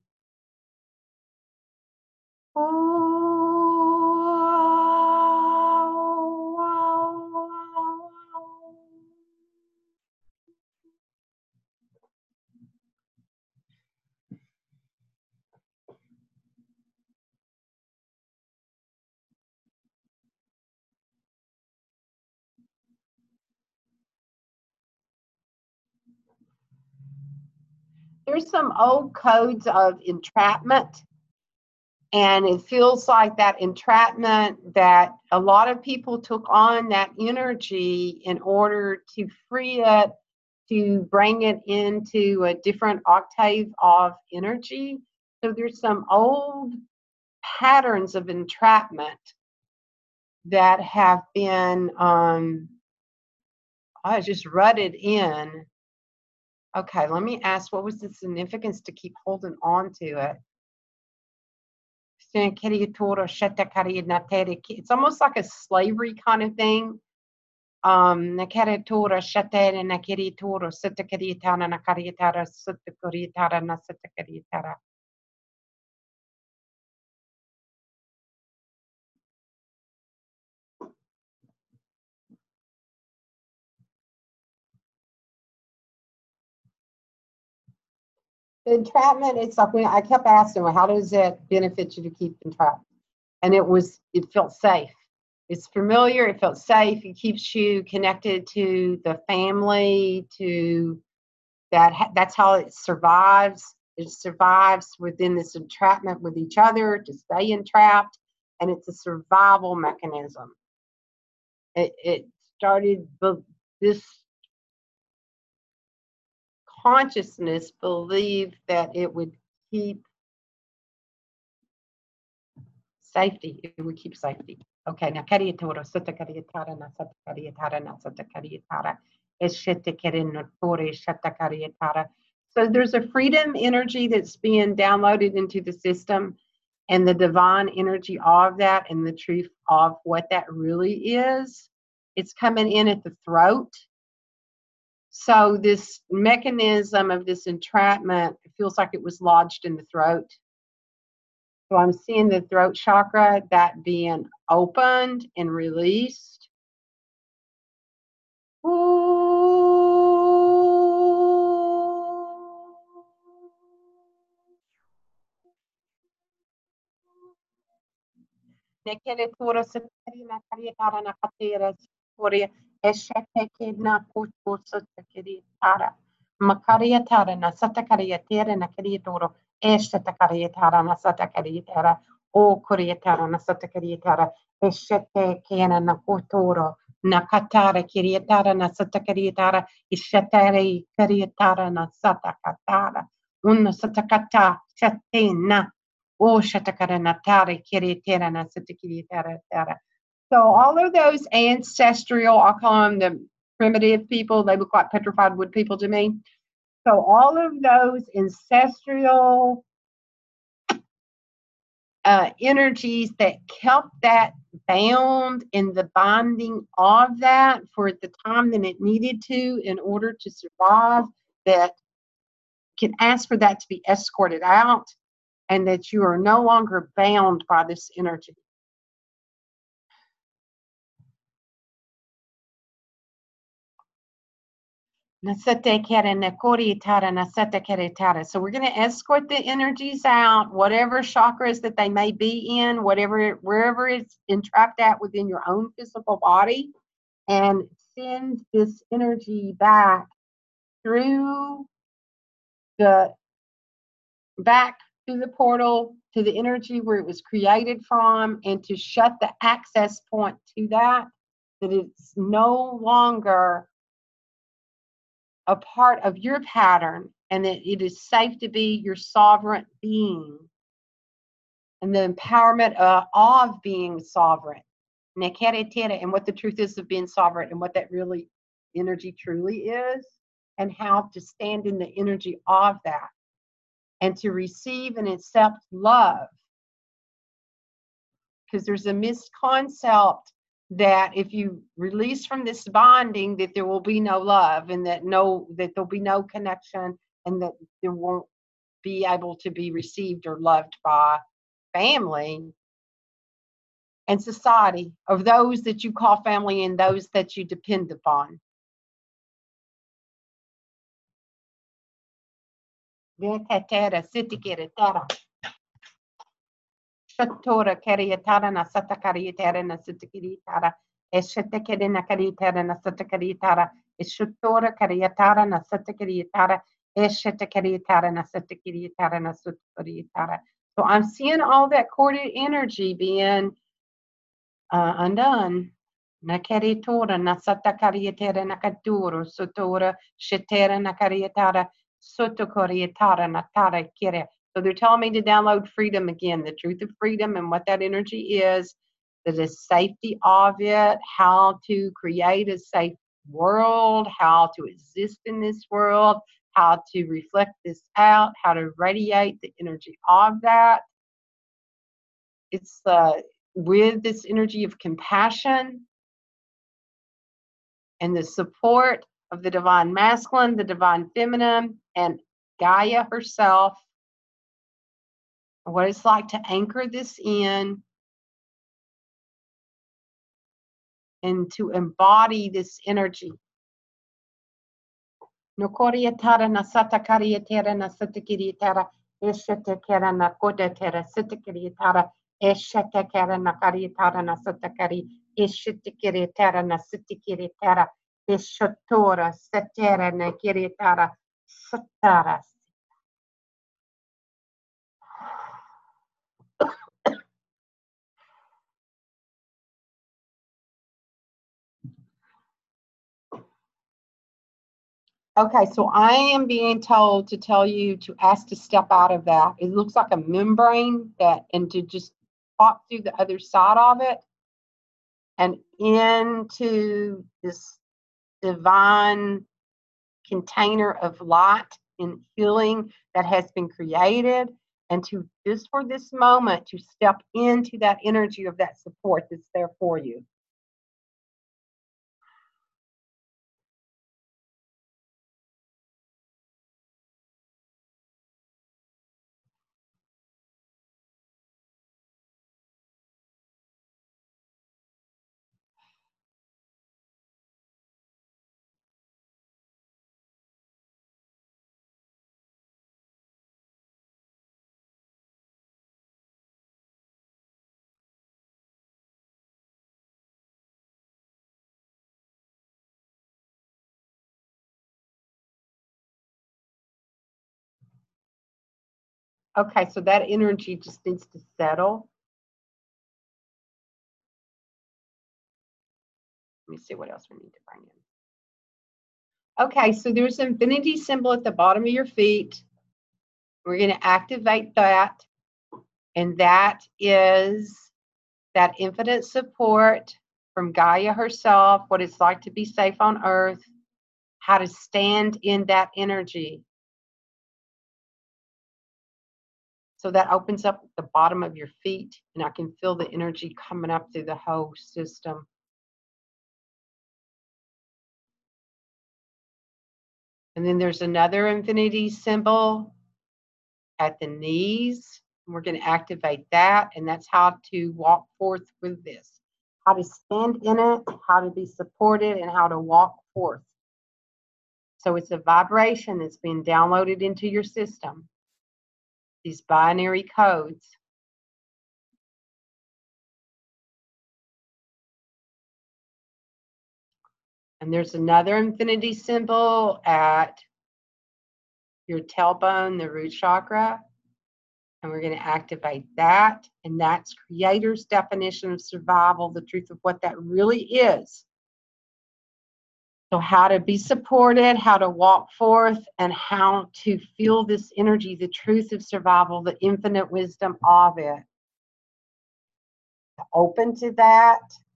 There's some old codes of entrapment And it feels like that entrapment, that a lot of people took on that energy in order to free it, to bring it into a different octave of energy. So there's some old patterns of entrapment that have been just rutted in. Okay, let me ask, what was the significance to keep holding on to it? It's almost like a slavery kind of thing. Entrapment, it's like when I kept asking, well, how does it benefit you to keep entrapped? And it felt safe. It's familiar, it felt safe, it keeps you connected to the family, to that's how it survives. It survives within this entrapment with each other, to stay entrapped, and it's a survival mechanism. It started, this consciousness believed that it would keep safety. It would keep safety. Okay, now kariyatoro, sutta kariyatara, na sutta kariyatara, na sutta kariyatara, eshete kerinotore, shata kariyatara. So there's a freedom energy that's being downloaded into the system, and the divine energy of that, and the truth of what that really is. It's coming in at the throat. So this mechanism of this entrapment, it feels like it was lodged in the throat. So I'm seeing the throat chakra, that being opened and released. Makaria tara na sata karia tere na karia toro eshta karia tara na sata karia tara o karia tara na sata karia tara eshte kena na kotoro na katara karia tara na sata karia tara eshtare karia tara na sata katara unna sata kata shatina o shatakara na tara karia tara na sata karia tara. So all of those ancestral, I'll call them the primitive people, they look like petrified wood people to me. So all of those ancestral energies that kept that bound in the binding of that for the time that it needed to in order to survive, that can ask for that to be escorted out, and that you are no longer bound by this energy. So we're going to escort the energies out, whatever chakras that they may be in, wherever it's entrapped at within your own physical body, and send this energy back through the portal to the energy where it was created from, and to shut the access point to that it's no longer a part of your pattern, and that it is safe to be your sovereign being, and the empowerment of being sovereign, and what the truth is of being sovereign, and what that really energy truly is, and how to stand in the energy of that, and to receive and accept love. Because there's a misconcept that if you release from this bonding, that there will be no love, and that there'll be no connection, and that there won't be able to be received or loved by family and society, of those that you call family and those that you depend upon. Shatora Kariatara na Sata Kariatara na Sitakiritara, Eshetekere na Karitara na Satakaritara, Eshutora Kariatara na Satakaritara, Eshetekaritara na Satakiritara na Sutakiritara, So I'm seeing all that corded energy being undone. Nakaritora, Nasatakarietera, Nakaturo, Sotora, Shetera, Nakarietara, Sotokorietara, Natara, Kire. So they're telling me to download freedom again, the truth of freedom and what that energy is, the safety of it, how to create a safe world, how to exist in this world, how to reflect this out, how to radiate the energy of that. It's with this energy of compassion and the support of the divine masculine, the divine feminine, and Gaia herself, what it's like to anchor this in and to embody this energy. Nokoriatara nasata kariatera nasata kiriatara eshete kera nakodetera sita kiriatara eshete kera nakariatara nasata kari eshete kiriatara nasita kiriatara eshotora setera nakiriatara satara. Okay, so I am being told to tell you to ask to step out of that. It looks like a membrane and to just walk through the other side of it and into this divine container of light and healing that has been created, and to just for this moment to step into that energy of that support that's there for you. Okay, so that energy just needs to settle. Let me see what else we need to bring in. Okay, so there's an infinity symbol at the bottom of your feet. We're going to activate that, and that is that infinite support from Gaia herself, what it's like to be safe on Earth, how to stand in that energy. So that opens up the bottom of your feet, and I can feel the energy coming up through the whole system. And then there's another infinity symbol at the knees. We're going to activate that, and that's how to walk forth with this. How to stand in it, how to be supported, and how to walk forth. So it's a vibration that's being downloaded into your system. These binary codes. And there's another infinity symbol at your tailbone, the root chakra. And we're going to activate that. And that's Creator's definition of survival, the truth of what that really is. So how to be supported, how to walk forth, and how to feel this energy, the truth of survival, the infinite wisdom of it. Open to that.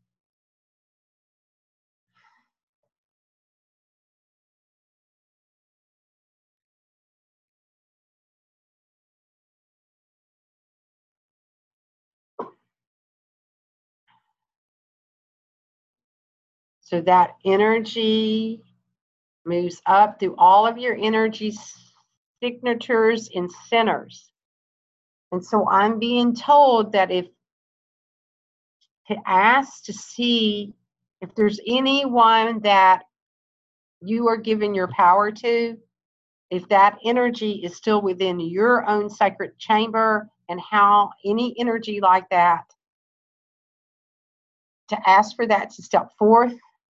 So that energy moves up through all of your energy signatures and centers. And so I'm being told that to ask to see if there's anyone that you are giving your power to, if that energy is still within your own sacred chamber, and how any energy like that, to ask for that to step forth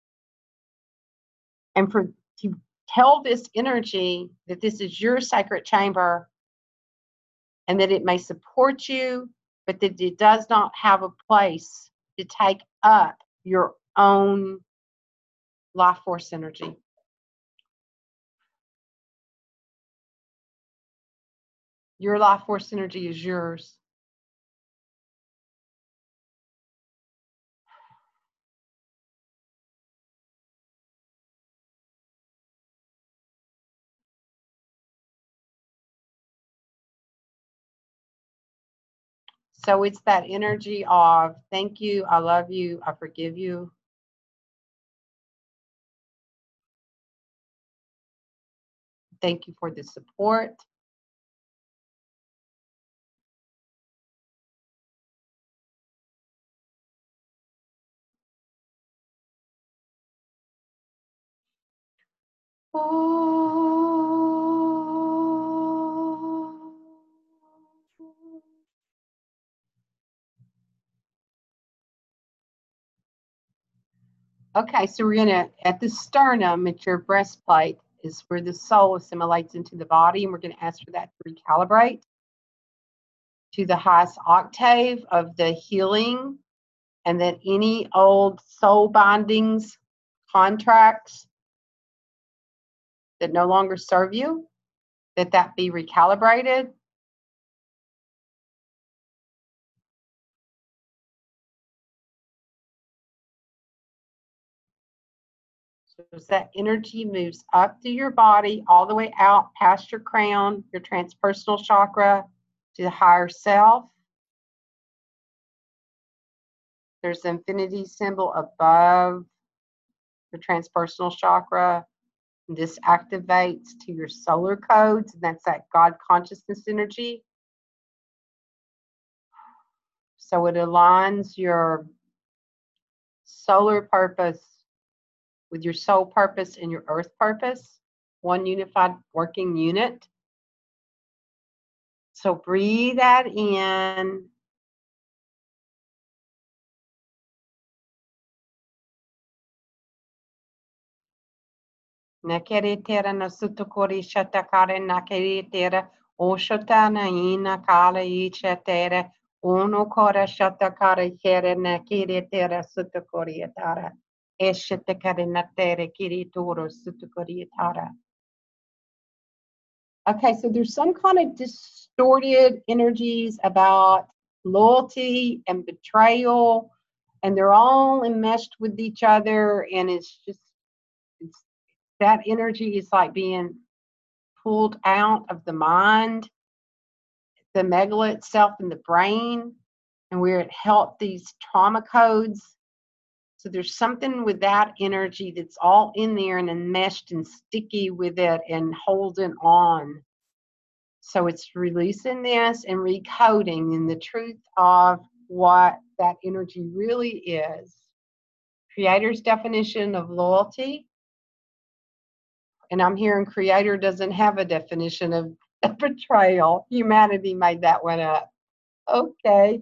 and to tell this energy that this is your sacred chamber and that it may support you, but that it does not have a place to take up your own life force energy. Your life force energy is yours. So it's that energy of thank you, I love you, I forgive you. Thank you for the support. Okay, so we're gonna, at the sternum, at your breastplate, is where the soul assimilates into the body, and we're gonna ask for that to recalibrate to the highest octave of the healing, and that any old soul bindings, contracts that no longer serve you, that be recalibrated. So as that energy moves up through your body, all the way out past your crown, your transpersonal chakra, to the higher self. There's the infinity symbol above the transpersonal chakra. This activates to your solar codes, and that's that God consciousness energy. So it aligns your solar purpose with your soul purpose and your earth purpose, one unified working unit. So breathe that in. Nakeritera na sutukori shatakare nakeritera oshotana ina kala ichetera uno kora shatakare kere nakeritera sutukori atara eshetakare natere kiritoro sutukori atara. Okay, so there's some kind of distorted energies about loyalty and betrayal, and they're all enmeshed with each other, and it's that energy is like being pulled out of the mind, the megala itself in the brain, and where it helped these trauma codes. So there's something with that energy that's all in there and enmeshed and sticky with it and holding on. So it's releasing this and recoding in the truth of what that energy really is. Creator's definition of loyalty. And I'm hearing Creator doesn't have a definition of betrayal. Humanity made that one up. Okay.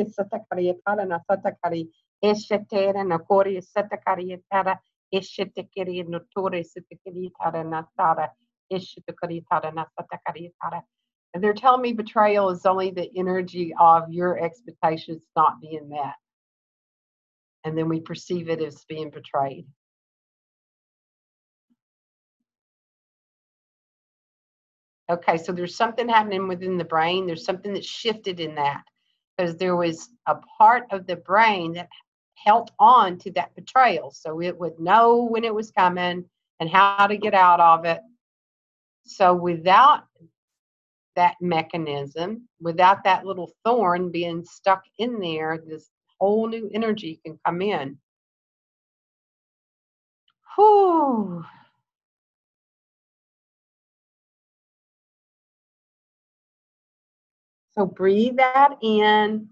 And they're telling me betrayal is only the energy of your expectations not being met. And then we perceive it as being betrayed. Okay, so there's something happening within the brain. There's something that shifted in that, because there was a part of the brain that held on to that betrayal. So it would know when it was coming and how to get out of it. So without that mechanism, without that little thorn being stuck in there, this whole new energy can come in. Whew. So breathe that in.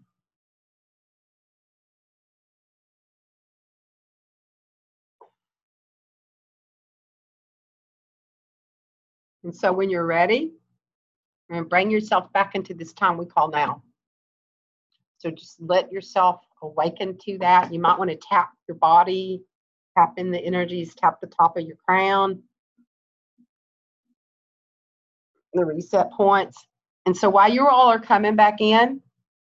And so when you're ready, and bring yourself back into this time we call now. So just let yourself awaken to that. You might want to tap your body, tap in the energies, tap the top of your crown, the reset points, And so while you all are coming back in,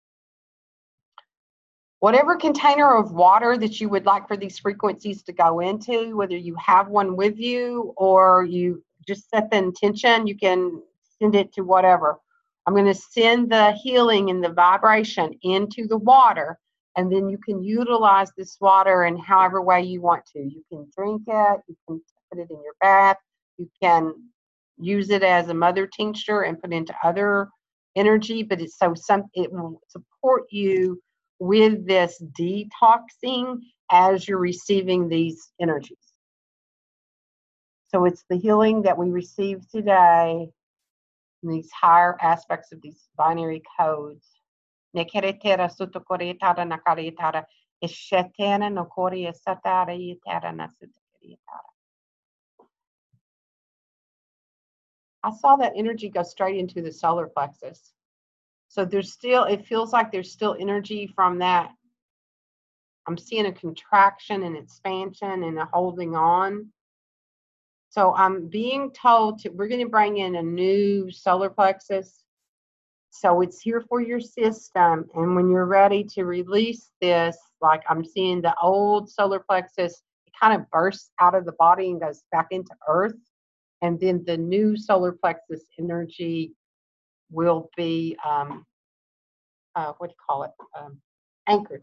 whatever container of water that you would like for these frequencies to go into, whether you have one with you or you just set the intention, you can send it to whatever. I'm going to send the healing and the vibration into the water, and then you can utilize this water in however way you want to. You can drink it, you can put it in your bath, you can use it as a mother tincture and put into other energy, but it will support you with this detoxing as you're receiving these energies. So it's the healing that we receive today in these higher aspects of these binary codes. I saw that energy go straight into the solar plexus. So it feels like there's still energy from that. I'm seeing a contraction and expansion and a holding on. So I'm being told we're going to bring in a new solar plexus. So it's here for your system. And when you're ready to release this, like I'm seeing the old solar plexus, it kind of bursts out of the body and goes back into earth. And then the new solar plexus energy will be, anchored.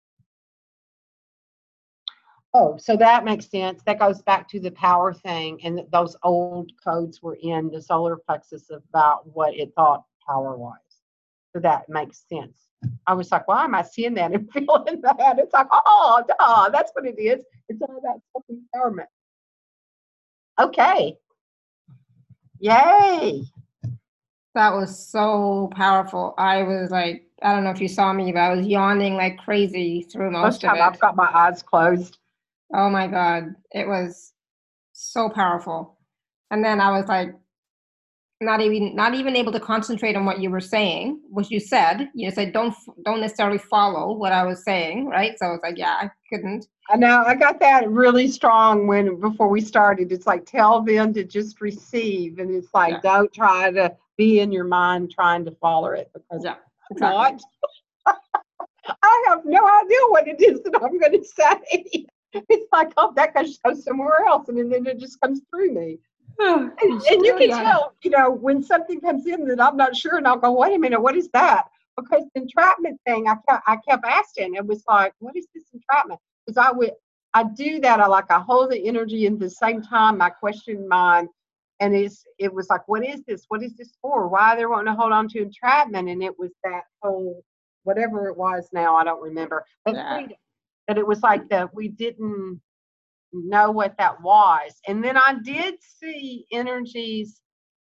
Oh, so that makes sense. That goes back to the power thing, and those old codes were in the solar plexus about what it thought power was. So that makes sense. I was like, why am I seeing that and feeling that? It's like, oh, duh, that's what it is. It's all about self-empowerment. Okay. Yay. That was so powerful. I was like, I don't know if you saw me, but I was yawning like crazy through most of it. I've got my eyes closed. Oh my God. It was so powerful. And then I was like, not even able to concentrate on what you were saying, what you said. You said, don't necessarily follow what I was saying, right? So I was like, yeah, I couldn't. I know, I got that really strong before we started. It's like, tell them to just receive. And it's like, don't try to be in your mind trying to follow it, because I'm not. I have no idea what it is that I'm going to say. It's like, oh, that goes somewhere else. And then it just comes through me. And you can tell, when something comes in that I'm not sure, and I'll go, wait a minute, what is that? Because the entrapment thing, I kept asking. It was like, what is this entrapment? Because I do that. I hold the energy in the same time I question mine. And it was like, what is this? What is this for? Why they're wanting to hold on to entrapment? And it was that whole, whatever it was now, I don't remember. But freedom. That it was like that we didn't know what that was. And then I did see energies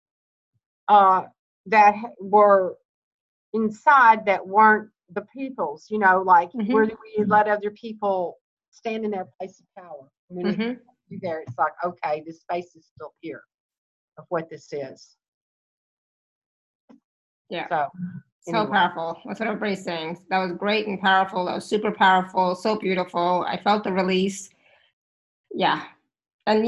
that were inside that weren't the people's, like where we let other people stand in their place of power. When you there, it's like, okay, this space is still here of what this is. Yeah. So anyway. Powerful. That's what everybody's saying. That was great and powerful. That was super powerful. So beautiful. I felt the release. Yeah. And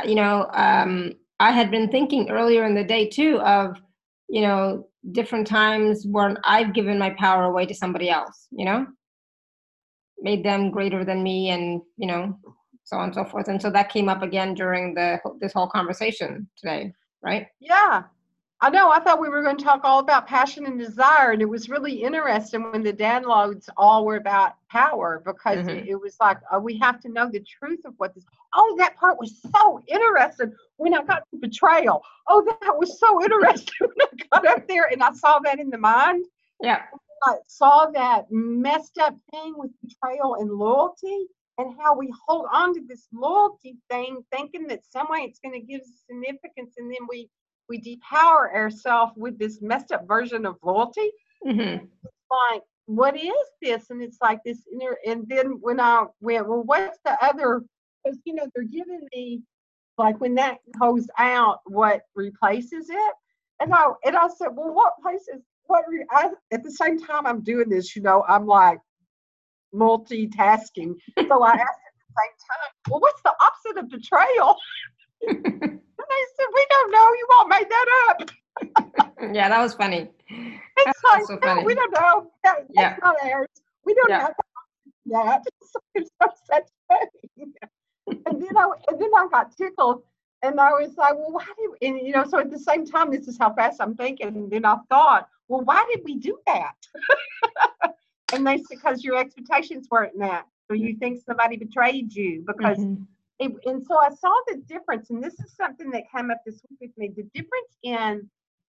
I had been thinking earlier in the day too of, different times when I've given my power away to somebody else, made them greater than me, and, so on and so forth. And so that came up again during this whole conversation today, right? Yeah. I know. I thought we were going to talk all about passion and desire, and it was really interesting when the downloads all were about power, because it was like, we have to know the truth of what this. Oh, that part was so interesting when I got to betrayal. Oh, that was so interesting when I got up there and I saw that in the mind. Yeah. I saw that messed up thing with betrayal and loyalty, and how we hold on to this loyalty thing, thinking that some way it's going to give us significance, and then we depower ourselves with this messed up version of loyalty. It's like, what is this? And it's like this inner. And then when I went, well, what's the other? Because they're giving me, like, when that goes out, what replaces it? And I said, well, what places? At the same time I'm doing this, I'm like multitasking. So I asked at the same time, well, what's the opposite of betrayal? And they said, we don't know. You all made that up. Yeah, that was funny. It's That's like, so no, funny. we don't know. That's Yeah. not ours. We don't Yeah. have that. So there's no such thing. And then I got tickled, and I was like, well, why did? And so at the same time, this is how fast I'm thinking. And then I thought, well, why did we do that? And they said, because your expectations weren't met, so you think somebody betrayed you because. Mhm. And so I saw the difference, and this is something that came up this week with me. The difference in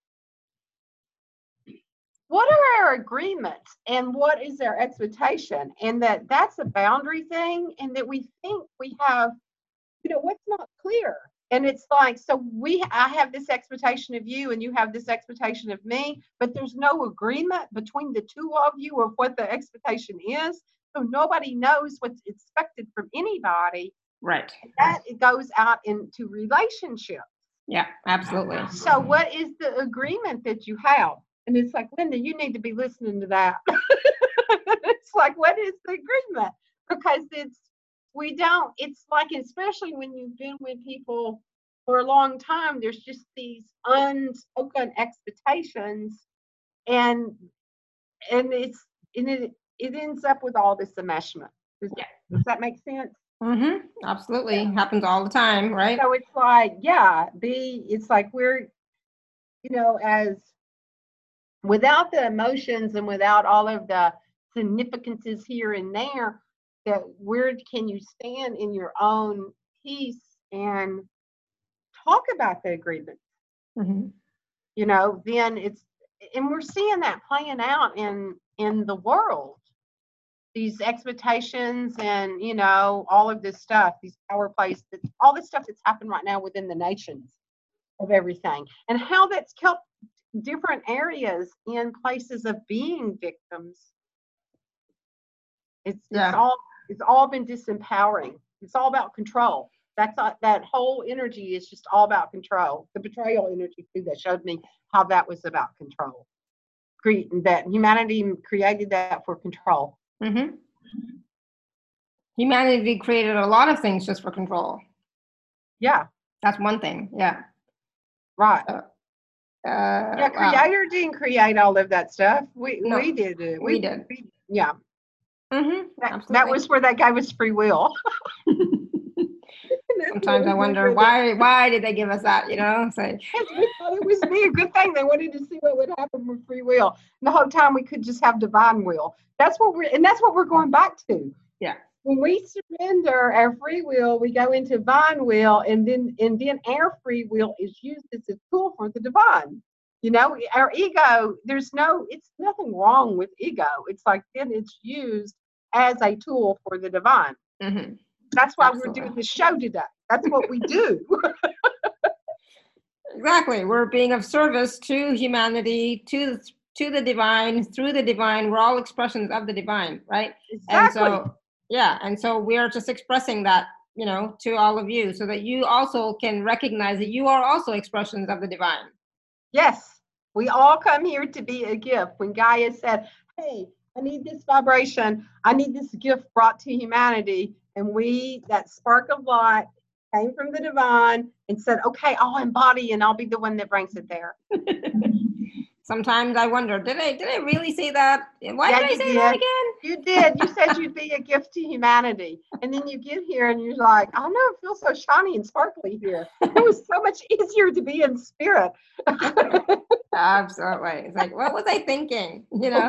what are our agreements and what is our expectation, and that's a boundary thing, and that we think we have, what's not clear. And it's like, so I have this expectation of you and you have this expectation of me, but there's no agreement between the two of you of what the expectation is. So nobody knows what's expected from anybody. Right. That it goes out into relationships. Yeah, absolutely. So what is the agreement that you have? And it's like, Linda, you need to be listening to that. It's like, what is the agreement? Because it's like, especially when you've been with people for a long time, there's just these unspoken expectations, and it ends up with all this enmeshment. Does that make sense? Mm-hmm. Absolutely. Happens all the time, right? So it's like, it's like we're, as without the emotions and without all of the significances here and there, that where can you stand in your own peace and talk about the agreement? Mm-hmm. Then and we're seeing that playing out in the world. These expectations and all of this stuff, these power plays, all this stuff that's happened right now within the nations of everything, and how that's kept different areas in places of being victims. It's all been disempowering. It's all about control. That whole energy is just all about control. The betrayal energy too, that showed me how that was about control. That humanity created that for control. Mm-hmm. Humanity created a lot of things just for control. Yeah. That's one thing. Yeah. Right. Wow. Creator didn't create all of that stuff. We did it. We did. Yeah. Mm-hmm. That was where they gave us free will. Sometimes I wonder why did they give us that? It's like, we thought it was be a good thing. They wanted to see what would happen with free will. And the whole time we could just have divine will. That's what we're going back to. Yeah. When we surrender our free will, we go into divine will, and then our free will is used as a tool for the divine. Our ego, it's nothing wrong with ego. It's like then it's used as a tool for the divine. Mm-hmm. That's why we're doing the show today. That's what we do. Exactly. We're being of service to humanity, to the divine, through the divine. We're all expressions of the divine, right? Exactly. And so we are just expressing that, to all of you, so that you also can recognize that you are also expressions of the divine. Yes. We all come here to be a gift. When Gaia said, hey, I need this vibration, I need this gift brought to humanity, and that spark of light came from the divine and said, okay, I'll embody and I'll be the one that brings it there. Sometimes I wonder, did I really say that? Why did I say that again? You did. You said you'd be a gift to humanity. And then you get here and you're like, I know, it feels so shiny and sparkly here. It was so much easier to be in spirit. Absolutely. It's like, what was I thinking?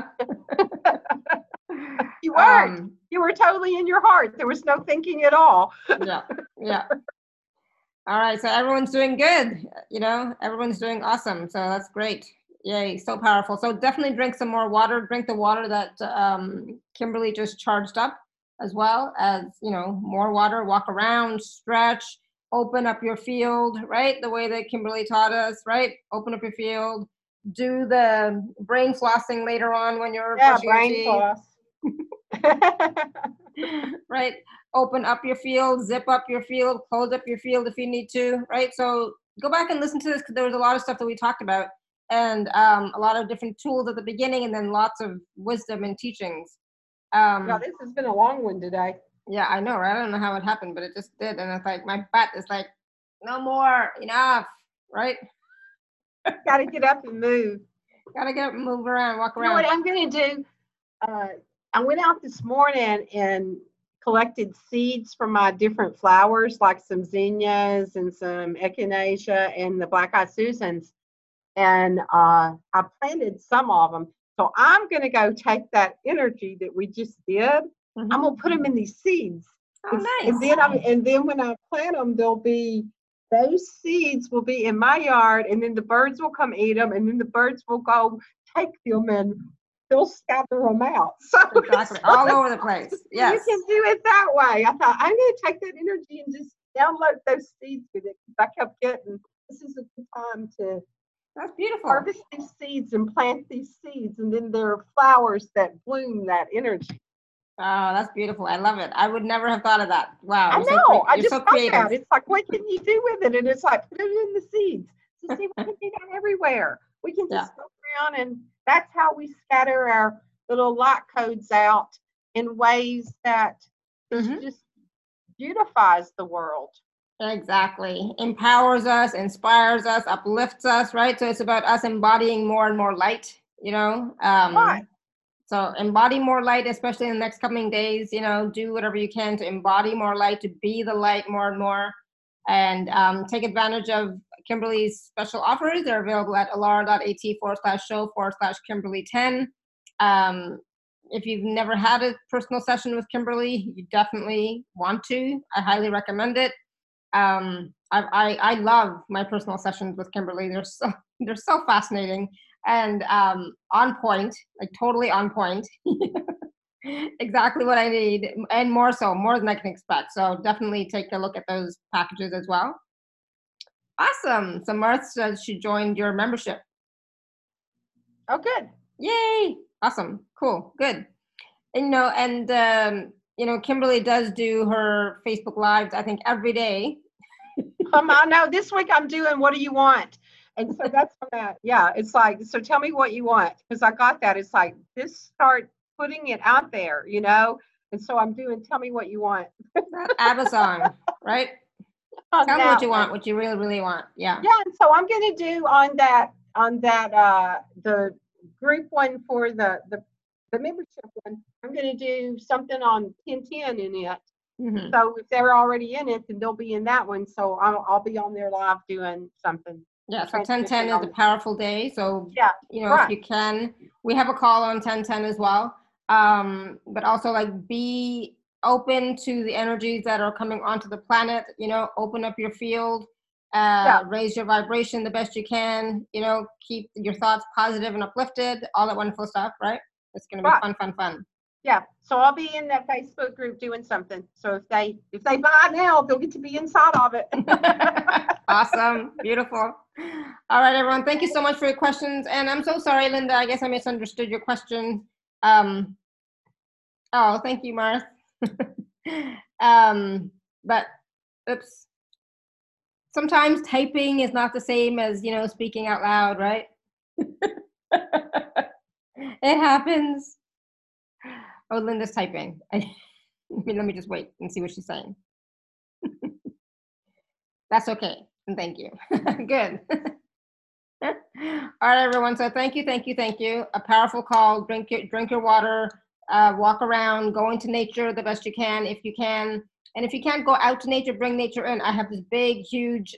You weren't. You were totally in your heart. There was no thinking at all. Yeah. All right. So everyone's doing good. Everyone's doing awesome. So that's great. Yay. So powerful. So definitely drink some more water. Drink the water that Kimberly just charged up, as well as, more water. Walk around, stretch, open up your field, right? The way that Kimberly taught us, right? Open up your field. Do the brain flossing later on when you're brushing your teeth. Floss. Right. Open up your field, zip up your field, close up your field if you need to, right? So go back and listen to this, because there was a lot of stuff that we talked about, and a lot of different tools at the beginning, and then lots of wisdom and teachings. This has been a long one today. Yeah, I know, right? I don't know how it happened, but it just did. And it's like my butt is like, no more, enough, right? Got to get up and move. Gotta get up and move around, walk You know what around. I'm going to do? I went out this morning and collected seeds from my different flowers, like some zinnias and some echinacea and the black-eyed Susans. And I planted some of them. So I'm going to go take that energy that we just did. I'm going to put them in these seeds. Oh, nice. And then when I plant them, those seeds will be in my yard, and then the birds will come eat them, and then the birds will go take them and they'll scatter them out. So Exactly. All over the place. Yes. you can do it that way. I thought I'm going to take that energy and just download those seeds with it. I kept getting, this is a good time to That's beautiful. harvest these seeds and plant these seeds, and then there are flowers that bloom that energy. Oh, that's beautiful. I love it. I would never have thought of that. Wow. I you're so know. I you're just so thought creative. that. It's like, what can you do with it? And it's like, put it in the seeds. So see, we can do that everywhere. We can just go around, and that's how we scatter our little light codes out in ways that just beautifies the world. Exactly. Empowers us, inspires us, uplifts us, right? So it's about us embodying more and more light, you know? Right. So embody more light, especially in the next coming days, you know, do whatever you can to embody more light, to be the light more and more, and take advantage of Kimberly's special offers. They're available at alara.at/show/Kimberly10. If you've never had a personal session with Kimberly, you definitely want to. I highly recommend it. I love my personal sessions with Kimberly. They're so fascinating and on point, like totally on point. Exactly what I need, and more than I can expect. So definitely take a look at those packages as well. Awesome. So Martha says she joined your membership. Oh, good. Yay. Awesome. Cool. Good. And Kimberly does do her Facebook Lives, I think, every day. I know this week I'm doing What Do You Want? And so that's from that. Yeah, it's like, so tell me what you want, because I got that. It's like, just start putting it out there, you know? And so I'm doing Tell Me What You Want. ABBA song, right? Tell me what you want, what you really, really want. Yeah. Yeah, and so I'm going to do on that the group one for the membership one. I'm going to do something on 1010 in it. So if they're already in it, then they'll be in that one. So I'll be on there live doing something. Yeah, so 1010 is a powerful day. So, yeah, if you can, we have a call on 1010 as well. But also, like, be open to the energies that are coming onto the planet. Open up your field, raise your vibration the best you can. Keep your thoughts positive and uplifted. All that wonderful stuff, right? It's going to be fun. Yeah, so I'll be in that Facebook group doing something. So if they buy now, they'll get to be inside of it. Awesome, beautiful. All right, everyone. Thank you so much for your questions. And I'm so sorry, Linda. I guess I misunderstood your question. Oh, thank you, Martha. But oops. Sometimes typing is not the same as speaking out loud, right? It happens. Oh, Linda's typing. Let me just wait and see what she's saying. That's okay. And thank you. Good. All right, everyone. So thank you. A powerful call. Drink your water. Walk around. Go into nature the best you can, if you can. And if you can't go out to nature, bring nature in. I have this big, huge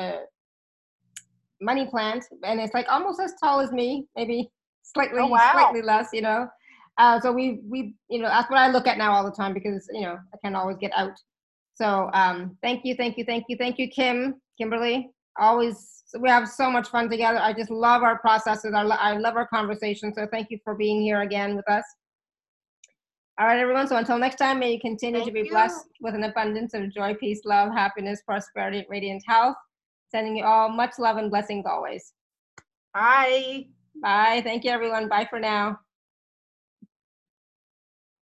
money plant, and it's like almost as tall as me, maybe slightly less. So we that's what I look at now all the time, because I can't always get out. So thank you, Kimberly. Always, we have so much fun together. I just love our processes. I love our conversation. So thank you for being here again with us. All right, everyone. So until next time, may you continue to be blessed with an abundance of joy, peace, love, happiness, prosperity, radiant health. Sending you all much love and blessings always. Bye. Bye. Thank you, everyone. Bye for now.